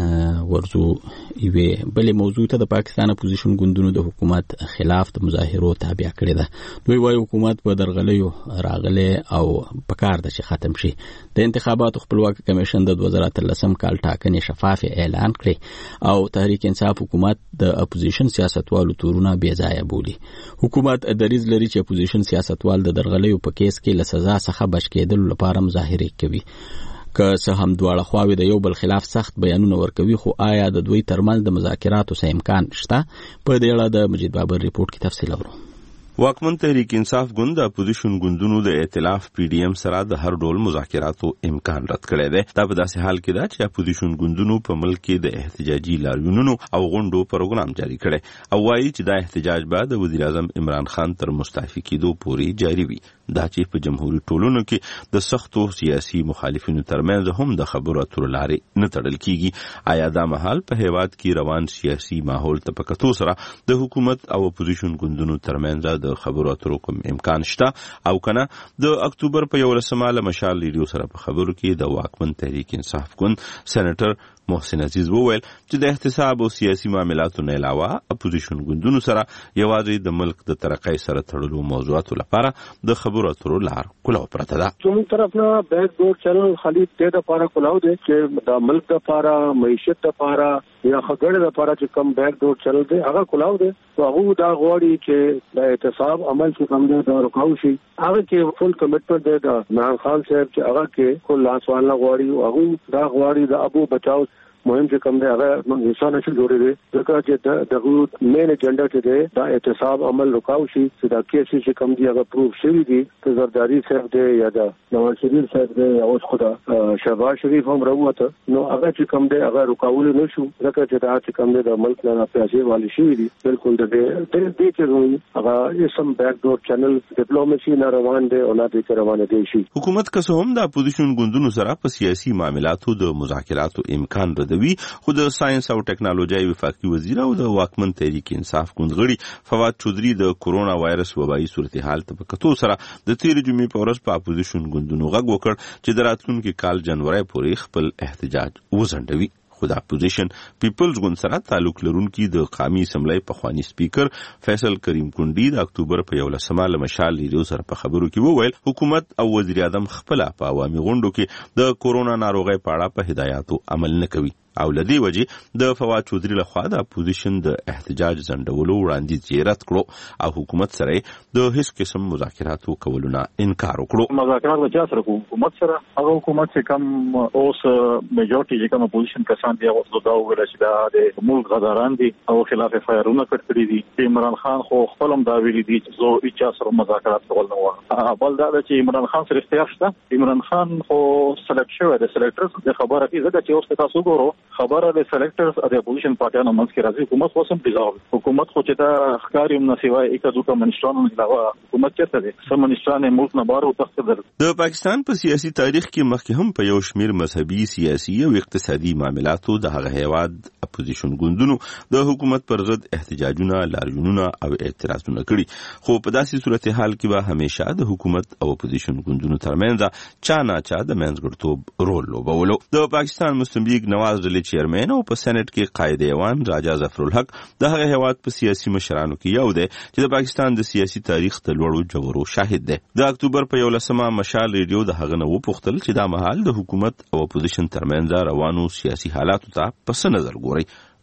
ورزو یوه بلې موضوع ته د پاکستان اپوزیشن ګوندونو د حکومت خلاف د مظاهرو تابع کړی ده. دوی وايي حکومت په درغلیو راغله او پکار د چې ختم شي. د انتخاباتو خپلواک کمیشن د دوه زره اتلسم کال ټاکنې شفاف اعلان کړي او تحریک انصاف حکومت د اپوزیشن سیاستوالو تورونه بې ځایه بولي. حکومت دریځ لري چې اپوزیشن سیاستوال د درغلیو په کیس کې له سزا څخه بچ کېدل لپاره مظاهره کوي. که څه هم دواړه خواوې د یو بل خلاف سخت بیانونه ورکوي، خو آیا د دوی ترمنځ د مذاکراتو څه امکان شته؟ په دې اړه د مجید بابر ریپورت کې تفصیل اورو. واکمن تحریک انصاف ګوند د اپوزیشن ګوندونو د ائتلاف پی ډی ایم سره د هر ډول مذاکراتو امکان رد کړی دی. دا په داسې حال کې ده چې اپوزیشن ګوندونو په ملک کې د احتجاجي لاریونونو او غونډو پروګرام جاری کړی او وایي چې دا احتجاج به د وزیر اعظم عمران خان تر مستعفي کېدو پورې جاری وي. دا چې په جمهوریت ټولنو کې د سختو سیاسي مخالفینو ترمنځ هم د خبرو اترو لارې نه تړل کیږي. آیا دا مهال په هیواد کې روان سیاسي ماحول ته په کتو سره د حکومت او اپوزیشن ګوندونو ترمنځ د خبرو اترو کوم امکان شته او کنه؟ د اکتوبر په یولسمه له مشال ریډیو سره په خبرو کې د واکمن تحریک انصاف ګوند سېنیټر محسن عزیز وویل چې د احتساب او سیاسي معاملاتو نه علاوه اپوزیشن ګوندونو سره یوازې د ملک د ترقۍ سره تړلو موضوعاتو لپاره د خبرو اترو لار کولاو پرته ده. زموږ طرف نه بیک ډور چینل خالي د لپاره کولاو دی چې د ملک لپاره، معیشت لپاره یا خګړې لپاره چې کم بیک ډور چینل دی هغه کولاو دی. هغه دا غواړي چې د احتساب عمل چې کم دی دا رکاو شي. هغه کې فل کمټمنټ دی د عمران خان صاحب چې هغه کې کول لاسوال نه غواړي. هغه دا غواړي د ابو بچاو مهم چې کوم دی هغه موږ انسان نشي جوړې دي ځکه چې دغه مین ایجنډا چې دی دا احتساب عمل رکاو شي چې دا کیس چې کوم دی هغه پروف شوی دی چې زرداری صاحب دی یا دا نواز شریف صاحب دی او خدا شهباز شریف هم راوته نو هغه چې کوم دی هغه رکاول نه شو ځکه چې دا چې کوم دی د ملک نه پیسې والی شي دي. بالکل د دې دې چې هغه سم بیک ډور چینل ډیپلوماسي نه روان دی او نه دې روان دی شي. حکومت قسم د اپوزیشن ګوندونو سره په سیاسي معاملاتو د مذاکراتو امکان رد خو د ساينس او ټکنالوژي وفاقي وزیر او د واکمن تحریک انصاف ګوند غړي فواد چودري د کورونا وایرس وبایي صورتحال ته په کتو سره د تیر جمعې په ورځ په اپوزیشن ګوندونو غږ وکړ چې د راتلونکي کال جنوري پورې خپل احتجاج وځنډوي. خو د اپوزیشن پیپلز ګوند سره تعلق لرونکي د قومي اسمبلی پخوانی سپیکر فیصل کریم کونډي د اکتوبر په یولسمه له مشال ریډیو سره په خبرو کې وویل حکومت او وزیر اعظم خپل په عوامي غونډو کې د کورونا ناروغي په اړه په هدایاتو عمل نه کوي او لدی وجه د فواد چودري لخوا د اپوزیشن د احتجاج زندولو وړاندیز رد کړو او حکومت سره د هیڅ قسم مذاکراتو کولو نه انکار وکړو. مذاکرات وجه سره حکومت سره هغه حکومت چې کم اوس میجورټي چې کوم اپوزیشن کسان دی او دا ویل چې دا د ملک غداران دي او خلاف فایرونه کړی دي. عمران خان خو خپلم دا ویلي دي چې زه اچا سره مذاکرات کول نه وغواړم. بل دا چې عمران خان سره اختیار شته. عمران خان خو سلیکټ شوی دی. سلیکټرز د خبره کې زده چې اوس تاسو ګورو خبره د سلیکټرز د اپوزیشن پارټیانو منځ کې راځي. حکومت وسم ډیزالو حکومت خو چې دا ښکاری هم نسوي یک ځکه منشتانو علاوه حکومت چرته دي سم منشتان ملک نه بارو تخصیدل. د پاکستان په سیاسي تاریخ کې مخکې هم په یو شمیر مذهبي، سیاسي او اقتصادي معاملاتو د هغه هیواد اپوزیشن ګوندونو د حکومت پر ضد احتجاجونه، لاریونونه او اعتراضونه کړي. خو په داسې صورتحال کې به همیشه د حکومت او اپوزیشن ګوندونو ترمنځ چا نه چا د منځګړتوب رول لوبولو. د پاکستان مسلم لیگ نواز ډلې چیرمن او په سېنات کې قائد ایوان راجا ظفرالحق د هغه هیواد په سیاسي مشرانو کې یو دی چې د پاکستان د سیاسي تاریخ د لوړو جوړو شاهد دی. د اکتوبر په یولسمه مشال ریډیو د هغه نو پوښتل چې دا مهال د حکومت او اپوزیشن ترمنځ روانو سیاسي حالاتو ته پس نظر ګوري.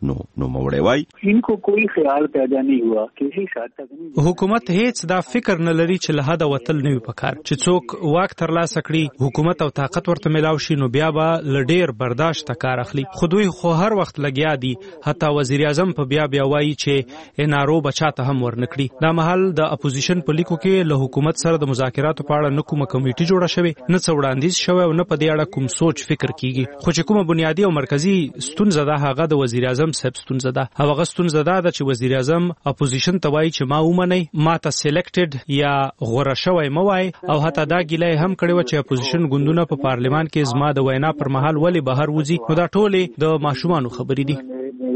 نو نو موړی وای इनको कोई ख्याल पैदा नहीं हुआ किसी साथ तक नहीं حکومت هیڅ دا فکر نه لري چې له حد وتل نه وي پکار چې څوک واک ترلاسه کړي حکومت او طاقت ورته ملاو شي نو بیا به لډیر برداشت کار اخلي خو دوی خو هر وخت لګیا دي حتی وزیر اعظم په بیا بیا وایي چې انارو بچاته هم ورنکړي دا مهال د اپوزیشن په لیکو کې له حکومت سره د مذاکراتو په اړه نه کومه کمیټي جوړه شوې نه څه وړاندیز شوی او نه په دې اړه کوم سوچ فکر کیږي خو چې کومه بنیادی او مرکزی ستونزه ده هغه د وزیر اعظم صاحب ستونزه ده هغه ستونزه ده چې وزیر اعظم اپوزیشن ته وایي چې ما ومني ما ته سلیکټډ یا غوړه شوی مو وای او حتی دا ګیله هم کړی و چې اپوزیشن ګوندونه په پارلیمان کې زما د وینا پر مهال ولی بهر وځي نو دا ټولې د ماشومانو خبرې دي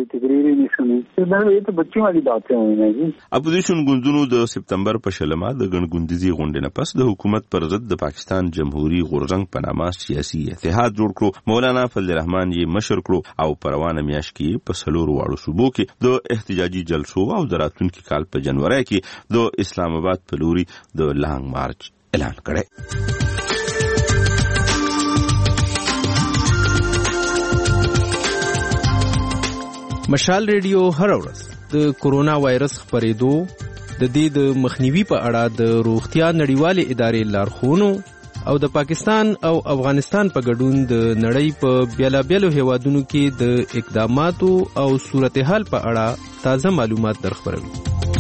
اپوزیشن ګوندونو د سپتمبر په شلمه د ګڼګوندیزي غونډې نه پس د حکومت پر ضد د پاکستان جمهوریت غورځنګ په نامه سیاسي اتحاد جوړ کړو مولانا فضل الرحمن یې مشر کړو او پروانه میاش کې په سلور واړو صوبو کې د احتجاجي جلسو او د راتلونکي کال په جنوري کې د اسلام آباد په لوري د لانګ مارچ اعلان کړی مشال ریډیو هر ورځ د کورونا وایرس خپرېدو د دې د مخنیوي په اړه د روغتیا نړیوالې ادارې لارښوونو او د پاکستان او افغانستان په ګډون د نړۍ په بیلابیلو هیوادونو کې د اقداماتو او صورتحال په اړه تازه معلومات درخبروي.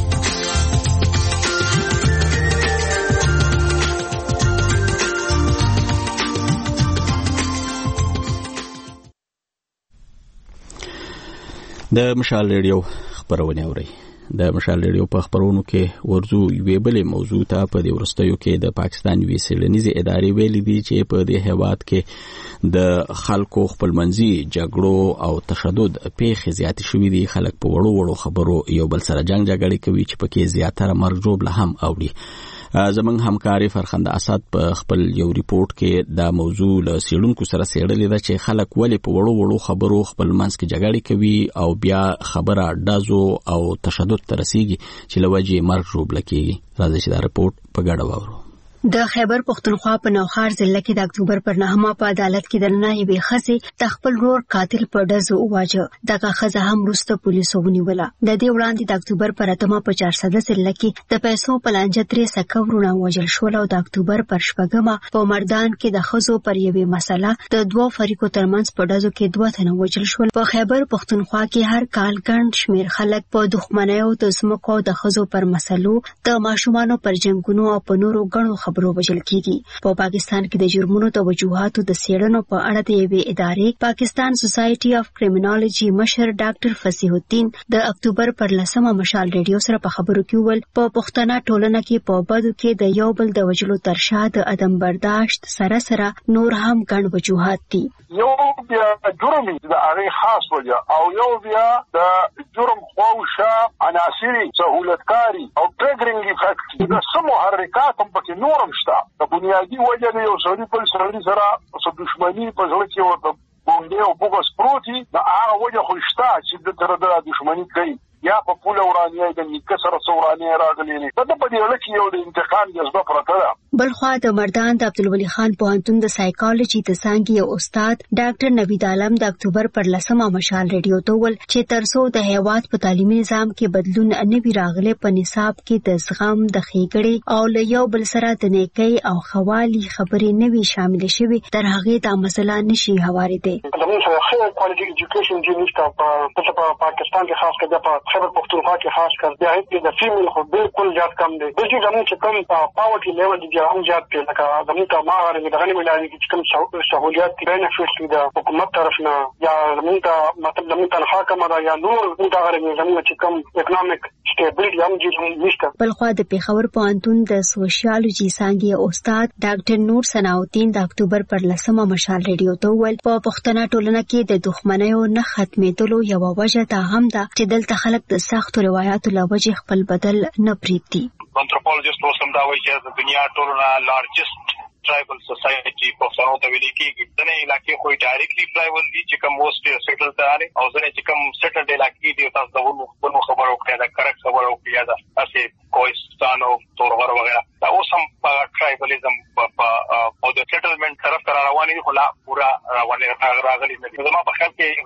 د مشال ریډیو خبرونه اوري د مشال ریډیو په خبرونو کې ورزو یوې بلې موضوع ته په دې ورستیو کې د پاکستان وی سیلنیزي ادارې ویلي دي چې په دې هیواد کې د خلکو خپلمنځي جګړو او تشدد پیښې زیات شوې دي خلک په وړو وړو خبرو یو بل سره جنگ جګړې کوي چې پکې زیاتره مرګ جوړ هم اوړي زمونږ همکاري فرخنده اسد په خپل یو ریپورت کې دا موضوع له سیړونکو سره سیړلې ده چې خلک ولې په وړو وړو خبرو خپل منځ کې جګړې کوي او بیا خبره ډازو او تشدد ته رسیږي چې له وجې مرګ ژوبله کېږي. راځئ چې دا ریپورت په ګډه واورو. د خیبر پختونخوا په نوخار ضلع کې د اکتوبر پر نهمه په عدالت کې د ننه یوې ښځې د خپل ورور قاتل په ډزو وواژه. دغه ښځه هم وروسته پولیسو ونیوله. د دې وړاندې د اکتوبر پر اتمه په چارسده ضلع کې د پیسو په لانجه درې سکه ورونه ووژل شول او د اکتوبر پر شپږمه په مردان کې د ښځو پر یوې مسله د دوو فریقو ترمنځ په ډزو کې دوه تنه ووژل شول. په خیبر پختونخوا کې هر کال ګڼ شمېر خلک په دښمنیو د ځمکو د ښځو پر مسلو د ماشومانو پر جنګونو او په نورو ګڼو خبرو وژل کیږي. په پاکستان کې د جرمونو د وجوهاتو د څېړنو په اړه د یوې ادارې پاکستان سوسایټي اف کریمینالوجي مشر ډاکټر فصیح الدین د اکتوبر پر لسمه مشال ریډیو سره په خبرو کې وویل په پښتنه ټولنه کې په بدو کې د یو بل د وژلو تر شا د عدم برداشت سره سره نور هم ګڼ وجوهات دي. یو بیا جرم د هغه خاص وجه او یو بیا د جرم خواوشه عناصري سهولتکاری او ټریګرینګ افیکټ د سمو حرکات هم پکې نورم شته. د بنیادی وجه د یو سړي په سړي سره څه دښمنی په ځل کې ورته بونډه او بوګس پروتي د هغه وجه خو شته چې د تر د دښمنی کوي یا په پوله ورانیه د نیکسر سورانیه راغلي نه د په دې لکه یو د انتقام جذبه پرته ده. بلخوا د مردان د عبدالولي خان پوهنتون د سایکالوجي د څانګې یو استاد ډاکټر نوید عالم د اکتوبر پر لسمه مشال ریډیو ته وویل چې ترڅو د هیواد په تعلیمي نظام کې بدلون نه وي راغلی په نصاب کې د زغم د ښېګړې او له یو بل سره د نیکۍ او خوالي خبرې نه وي شامل شوي تر هغې دا مسله نشي هوارېدی. زموږ سره ښه کوالټي ایجوکیشن چې نشته په پاکستان کې خاص کر په خیبر پختونخوا کې خاص کر بیا هیڅ د فیمیل خو بالکل زیات کم دی. بل چې زموږ چې کم پاورټي لیول دی هم زیات دی لکه زموږ ته ما غواړي د غني ولایت کې کوم سہولیات دي بینفټس دي د حکومت طرف نه یا زموږ ته مطلب زموږ تنخوا کم ده یا نور موږ غواړي زموږ چې کوم اکونومیک سټیبلیټي هم جوړ نشته. بلخوا د پیښور پوهنتون د سوشیالوجي څانګې استاد ډاکټر نور ثناءالدین د اکتوبر پر لسمه مشال ریډیو ته وویل په پښتنه ټولنه کې د دښمنیو نه ختمېدلو یوه وجه دا هم ده چې دلته خلک د سختو روایاتو له وجې خپل بدل نه پرېږدي. انتروپولوژیست اوس هم دا وایي چې د دنیا ټولنه لارجسټ ټرایبل سوسایټي پښتنو ته ویل کېږي. ځینې علاقې خو ډایرکټلی ټرایبل دي چې کوم موسټ سیټل ته راغلي او ځینې چې کوم سیټل علاقې دي تاسو د ونو خبرو وکړئ د کرک خبرو وکړئ یا داسې کوهستان او تورغر وغیره دا اوس هم په ټرایبلیزم او د سیټلمنټ طرف ته روانې دي خو لا پوره روانې راغلي نه دي. زما په خیال کې غټه وجه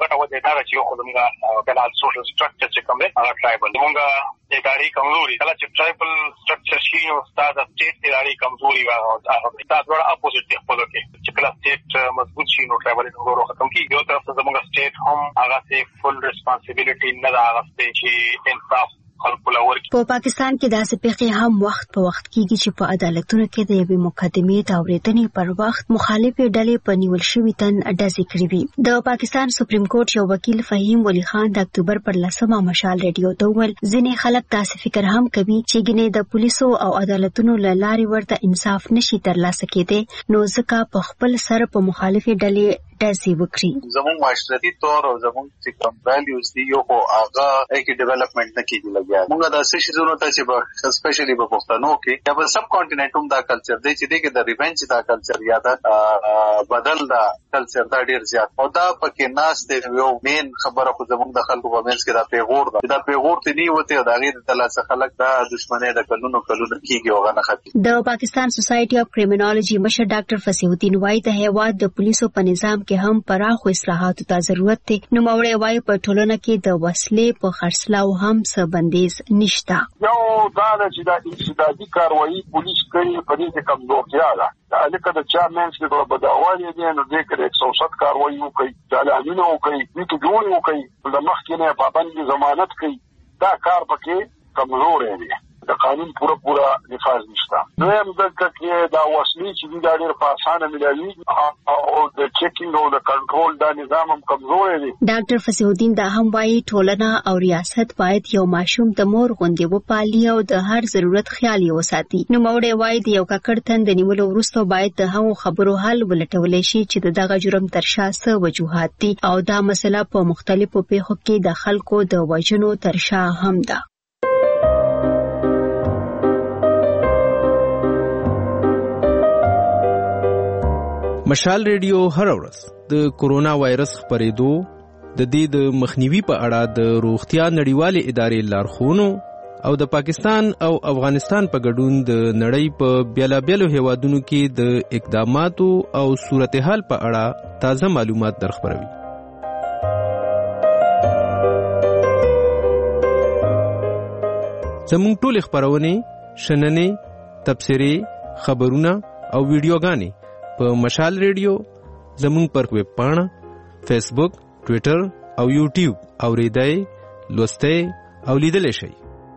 هغه چې خو موږ کله سوشل سټرکچر چې کوم دی هغه ټرایبل موږ اداري کمزوري کله چې ټرایبل سټرکچر شي او ستاسو سټیټ اداري کمزوري هغه تاسو ور اپوزیټ دی خپل کې چې کله سټیټ مضبوط شي نو ټرایبل ورو ختم کیږي یو طرف ته موږ سټیټ هم هغه سي فل ریسپانسیبিলিټي نه دا هغه چې انصاف په پاکستان کې داسې پیښې هم وخت په وخت کېږي چې په عدالتونو کې د یوې مقدمې د اورېدنې پر وخت مخالفې ډلې په نیول شوي تن ډزې کړې وي. د پاکستان سپریم کورټ یو وکیل فهیم ولی خان د اکتوبر پر لسمه مشال ریډیو ته وویل ځینې خلک داسې فکر هم کوي چې ګینې د پولیسو او عدالتونو له لارې ورته انصاف نشي ترلاسه کېدی نو ځکه په خپل سر په مخالفې ډلې ډزې وکړي. زموږ معاشرتي طور او زموږ چې کوم ویلیوز دي یو خو هغه کې ډیولپمنٹ نه کیږي لګیا موږ دا څه شي ته چې په سپیشلی په پښتنو کې یا په سب کانټیننټ هم دا کلچر دی چې دغه د ریونج دا کلچر یا دا بدل دا کلچر دا ډیر زیات او دا پکې ناس دی یو مین خبره خو زموږ د خلکو په منځ کې دا پیغور دا دا پیغور ته نه وته دا غیر د تلاسه خلک دا دښمنۍ د کلونو کلونو کیږي او غنه ختی. د پاکستان سوسایټي اف کرایمینالوجي مشر ډاکټر فصیح الدین وایي د هیواد د پولیسو په نظام کې هم پراخو اصلاحاتو ته ضرورت دی. نو موري وایي په ټولنه کې د وسلې په خرڅلاو هم څه بندیز نشته. یو دا چې دا انسدادي کاروایی پولیس کوي په دې کې کمزورتیا ده. دا لکه د چا مینس کې د بداوالي دي نو دې کې ایک سو سات کاروایی وکړي چالانونه وکړي دې کې جوړ وکړي د مخکې نه پابندي ضمانت کوي دا کار پکې کمزور دی. د قانون پورا پورا نفاذ نشته. نو هم دغه کې دا وسلې چې دا ډېر په اسانه ملایي او د چیکینګ او د کنټرول دا نظام هم کمزور دی. ډاکټر فصیح الدین دا هم وایي ټولنه او ریاست باید یو ماشوم د مور غوندې وپالي او د هر ضرورت خیال یې وساتي. نو موري وایي د یو ککړ تند نیولو وروسته باید د هغو خبرو حل ولټول شي چې دغه جرم تر شا څه وجوهات دي او دا مسله په مختلفو پیښو کې د خلکو د وژنو تر شا هم ده. مشال ریډیو هر ورځ د کورونا وایرس خپرېدو د دې د مخنیوي په اړه د روغتیا نړیوالې ادارې لارښوونو او د پاکستان او افغانستان په ګډون د نړۍ په بیلابیلو هیوادونو کې د اقداماتو او صورتحال په اړه تازه معلومات درخبروي. زموږ ټول خبرونه شننې تبصرې خبرونه او ویډیوګانې په مشال ریډیو زمون پر ویب پاڼه فیسبوک ټوئیټر او یوټیوب اوریدای لوستئ او لیدلای شئ.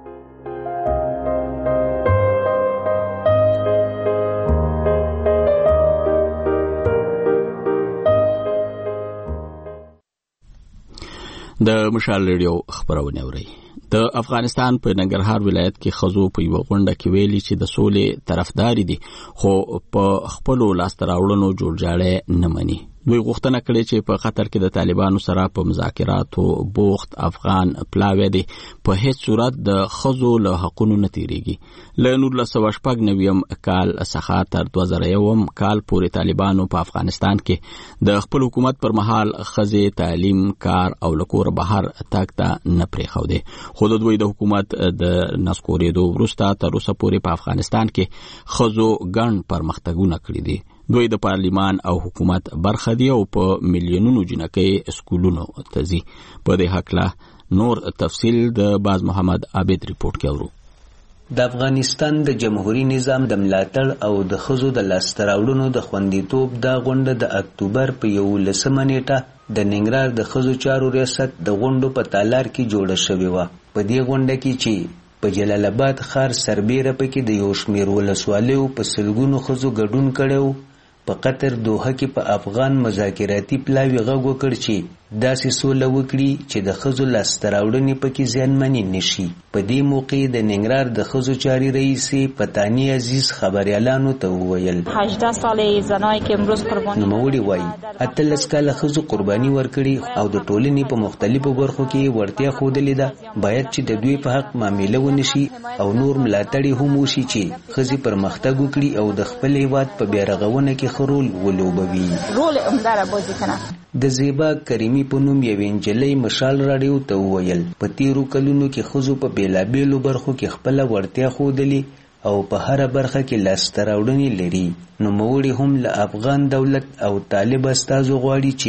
د مشال ریډیو خبرونه اورئ. د افغانستان په ننګرهار ولایت کې خزو په یو غونډه کې ویلي چې د سولې طرفداري دي خو په خپل لاس راوړنو جوړجاړی نه مني. دوی غوښتنه کړې چې په خطر کې د طالبانو سره په مذاکراتو بوخت افغان پلاوی دي په هیڅ صورت د خزو له حقونو نه تیریږي. له نولس سوه شپږ نویم کال څخه تر دوه زره یوم کال پورې طالبانو په افغانستان کې د خپل حکومت پر مهال خزې تعلیم کار او لکور بهر تاک ته نه پرېښودې خو د دوی د حکومت د نسکورېدو وروسته تر اوسه پورې په افغانستان کې خزو ګڼ پرمختګونه کړي دي. دوی د پارلیمان او حکومت برخه دي او په میلیونونو جنکۍ سکولونو ته ځي. په دې هکله نور تفصیل د باز محمد عابد ریپورت کې اورو. د افغانستان د جمهوریت نظام د ملاتړ او د ښځو د لاسته راوړنو د خوندیتوب دا غونډه د اکتوبر په یولسمه نیټه د ننګرهار د ښځو چارو ریاست د غونډو په تالار کې جوړه شوې وه. په دې غونډه کې چې په جلال آباد ښار سربیره پکې د یو شمېر ولسوالیو په سلګونو ښځو ګډون کړی و. په قطر دوحه کې په افغان مذاکراتي پلاوي غږ وکړ چې داسې سوله وکړي چې د ښځو لاسته راوړنې پکې زیانمنې نشي. په دې موقع د ننګرهار د ښځو چارې رئیسې پتانی عزیز خبریالانو ته وویل هجده سالې زنای کې امروز قرباني نوموړي وایي اتلس کاله ښځو قرباني ورکړي او د ټولنې په مختلفو برخو کې ورتیا ښودلې ده. باید چې د دوی په حق معامله ونشي او نور ملاتړ هم وشي چې ښځې پرمختګ وکړي او د خپل هیواد په بیارغونه کې خرول ولوبوي. رول عمده را بازی کنه. د زیبا کریمی په نوم یوې نجلۍ مشال راډیو ته وویل په تیرو کلونو کې ښځو په بیلابیلو برخو کې خپله وړتیا ښودلې او په هره برخه کې لاسته راوړنې لري. نوموړي هم له افغان دولت او طالب استازو غواړي چې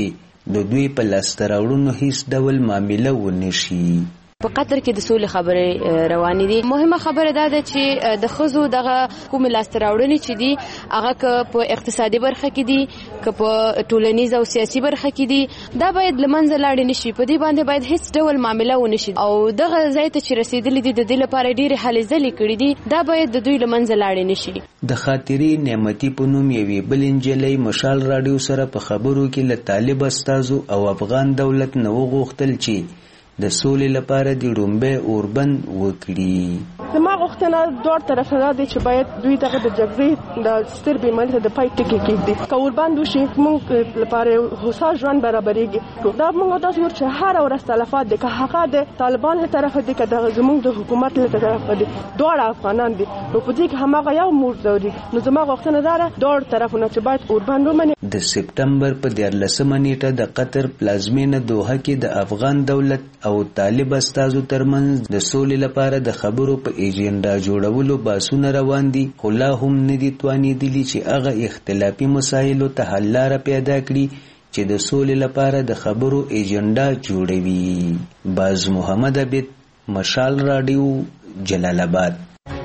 د دوی په لاسته راوړنو هیڅ ډول معامله ونه شي. په قطر کې د سولې خبرې روانې دي. مهمه خبره دا ده چې د ښځو دغه کوم لاسته راوړنې چې دي هغه که په اقتصادي برخه کې دي که په ټولنیز او سیاسي برخه کې دي دا باید له منځه لاړې نه شي. په دې باندې باید هیڅ ډول معامله ونه شي او دغه ځای ته چې رسېدلي دي د دې لپاره ډېرې هلې ځلې کړي دي دا باید د دوی له منځه لاړې نه شي. د خاطرې نعمتي په نوم یوې بل نجلۍ مشال راډیو سره په خبرو کې له طالب استازو او افغان دولت نه وغوښتل چې د سولې لپاره د ډومبې اوربند وکړي. زما غوښتنه دوه طرفه ده چې باید دوی دغه د جګړې د ستر بیمارۍ ته د پای ټکی کېږدي. که اوربند وشي موږ لپاره هوسا ژوند برابرېږي. دا موږ داسې یو چې هر ورځ تلفات دي که هغه د طالبان له طرفه دي که د زموږ د حکومت له طرفه دي دواړه افغانان دي نو په دې کې هماغه یو موږ ضروري. نو زما غوښتنه دا ده دواړه طرفونه چې باید اوربند ومني. د سپټمبر په دیارلسمه نیټه د قطر پلازمینه دوحه کې د افغان دولت او طالب استازو ترمنځ د سولې لپاره د خبرو په ایجنډا جوړولو باسونه روان دي خو لا هم نه دي توانېدلي چې هغه اختلافي مسایلو ته حل لاره پیدا کړي چې د سولې لپاره د خبرو ایجنډا جوړوي. باز محمد عبید، مشال راډیو، جلال آباد.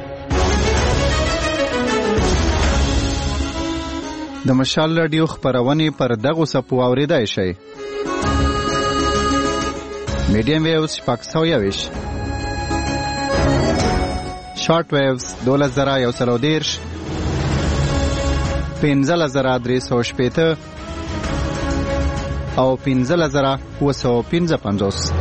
د مشال راډیو خبرونه پر دغه سپو اوریدای شي. میډیم ویوز شپږ سوه یویش، شارټ ویوز دولس زره یو سل او دېرش، پنځلس زره درې سوه شپېته او پنځلس زره اووه سوه پنځه پنځوس.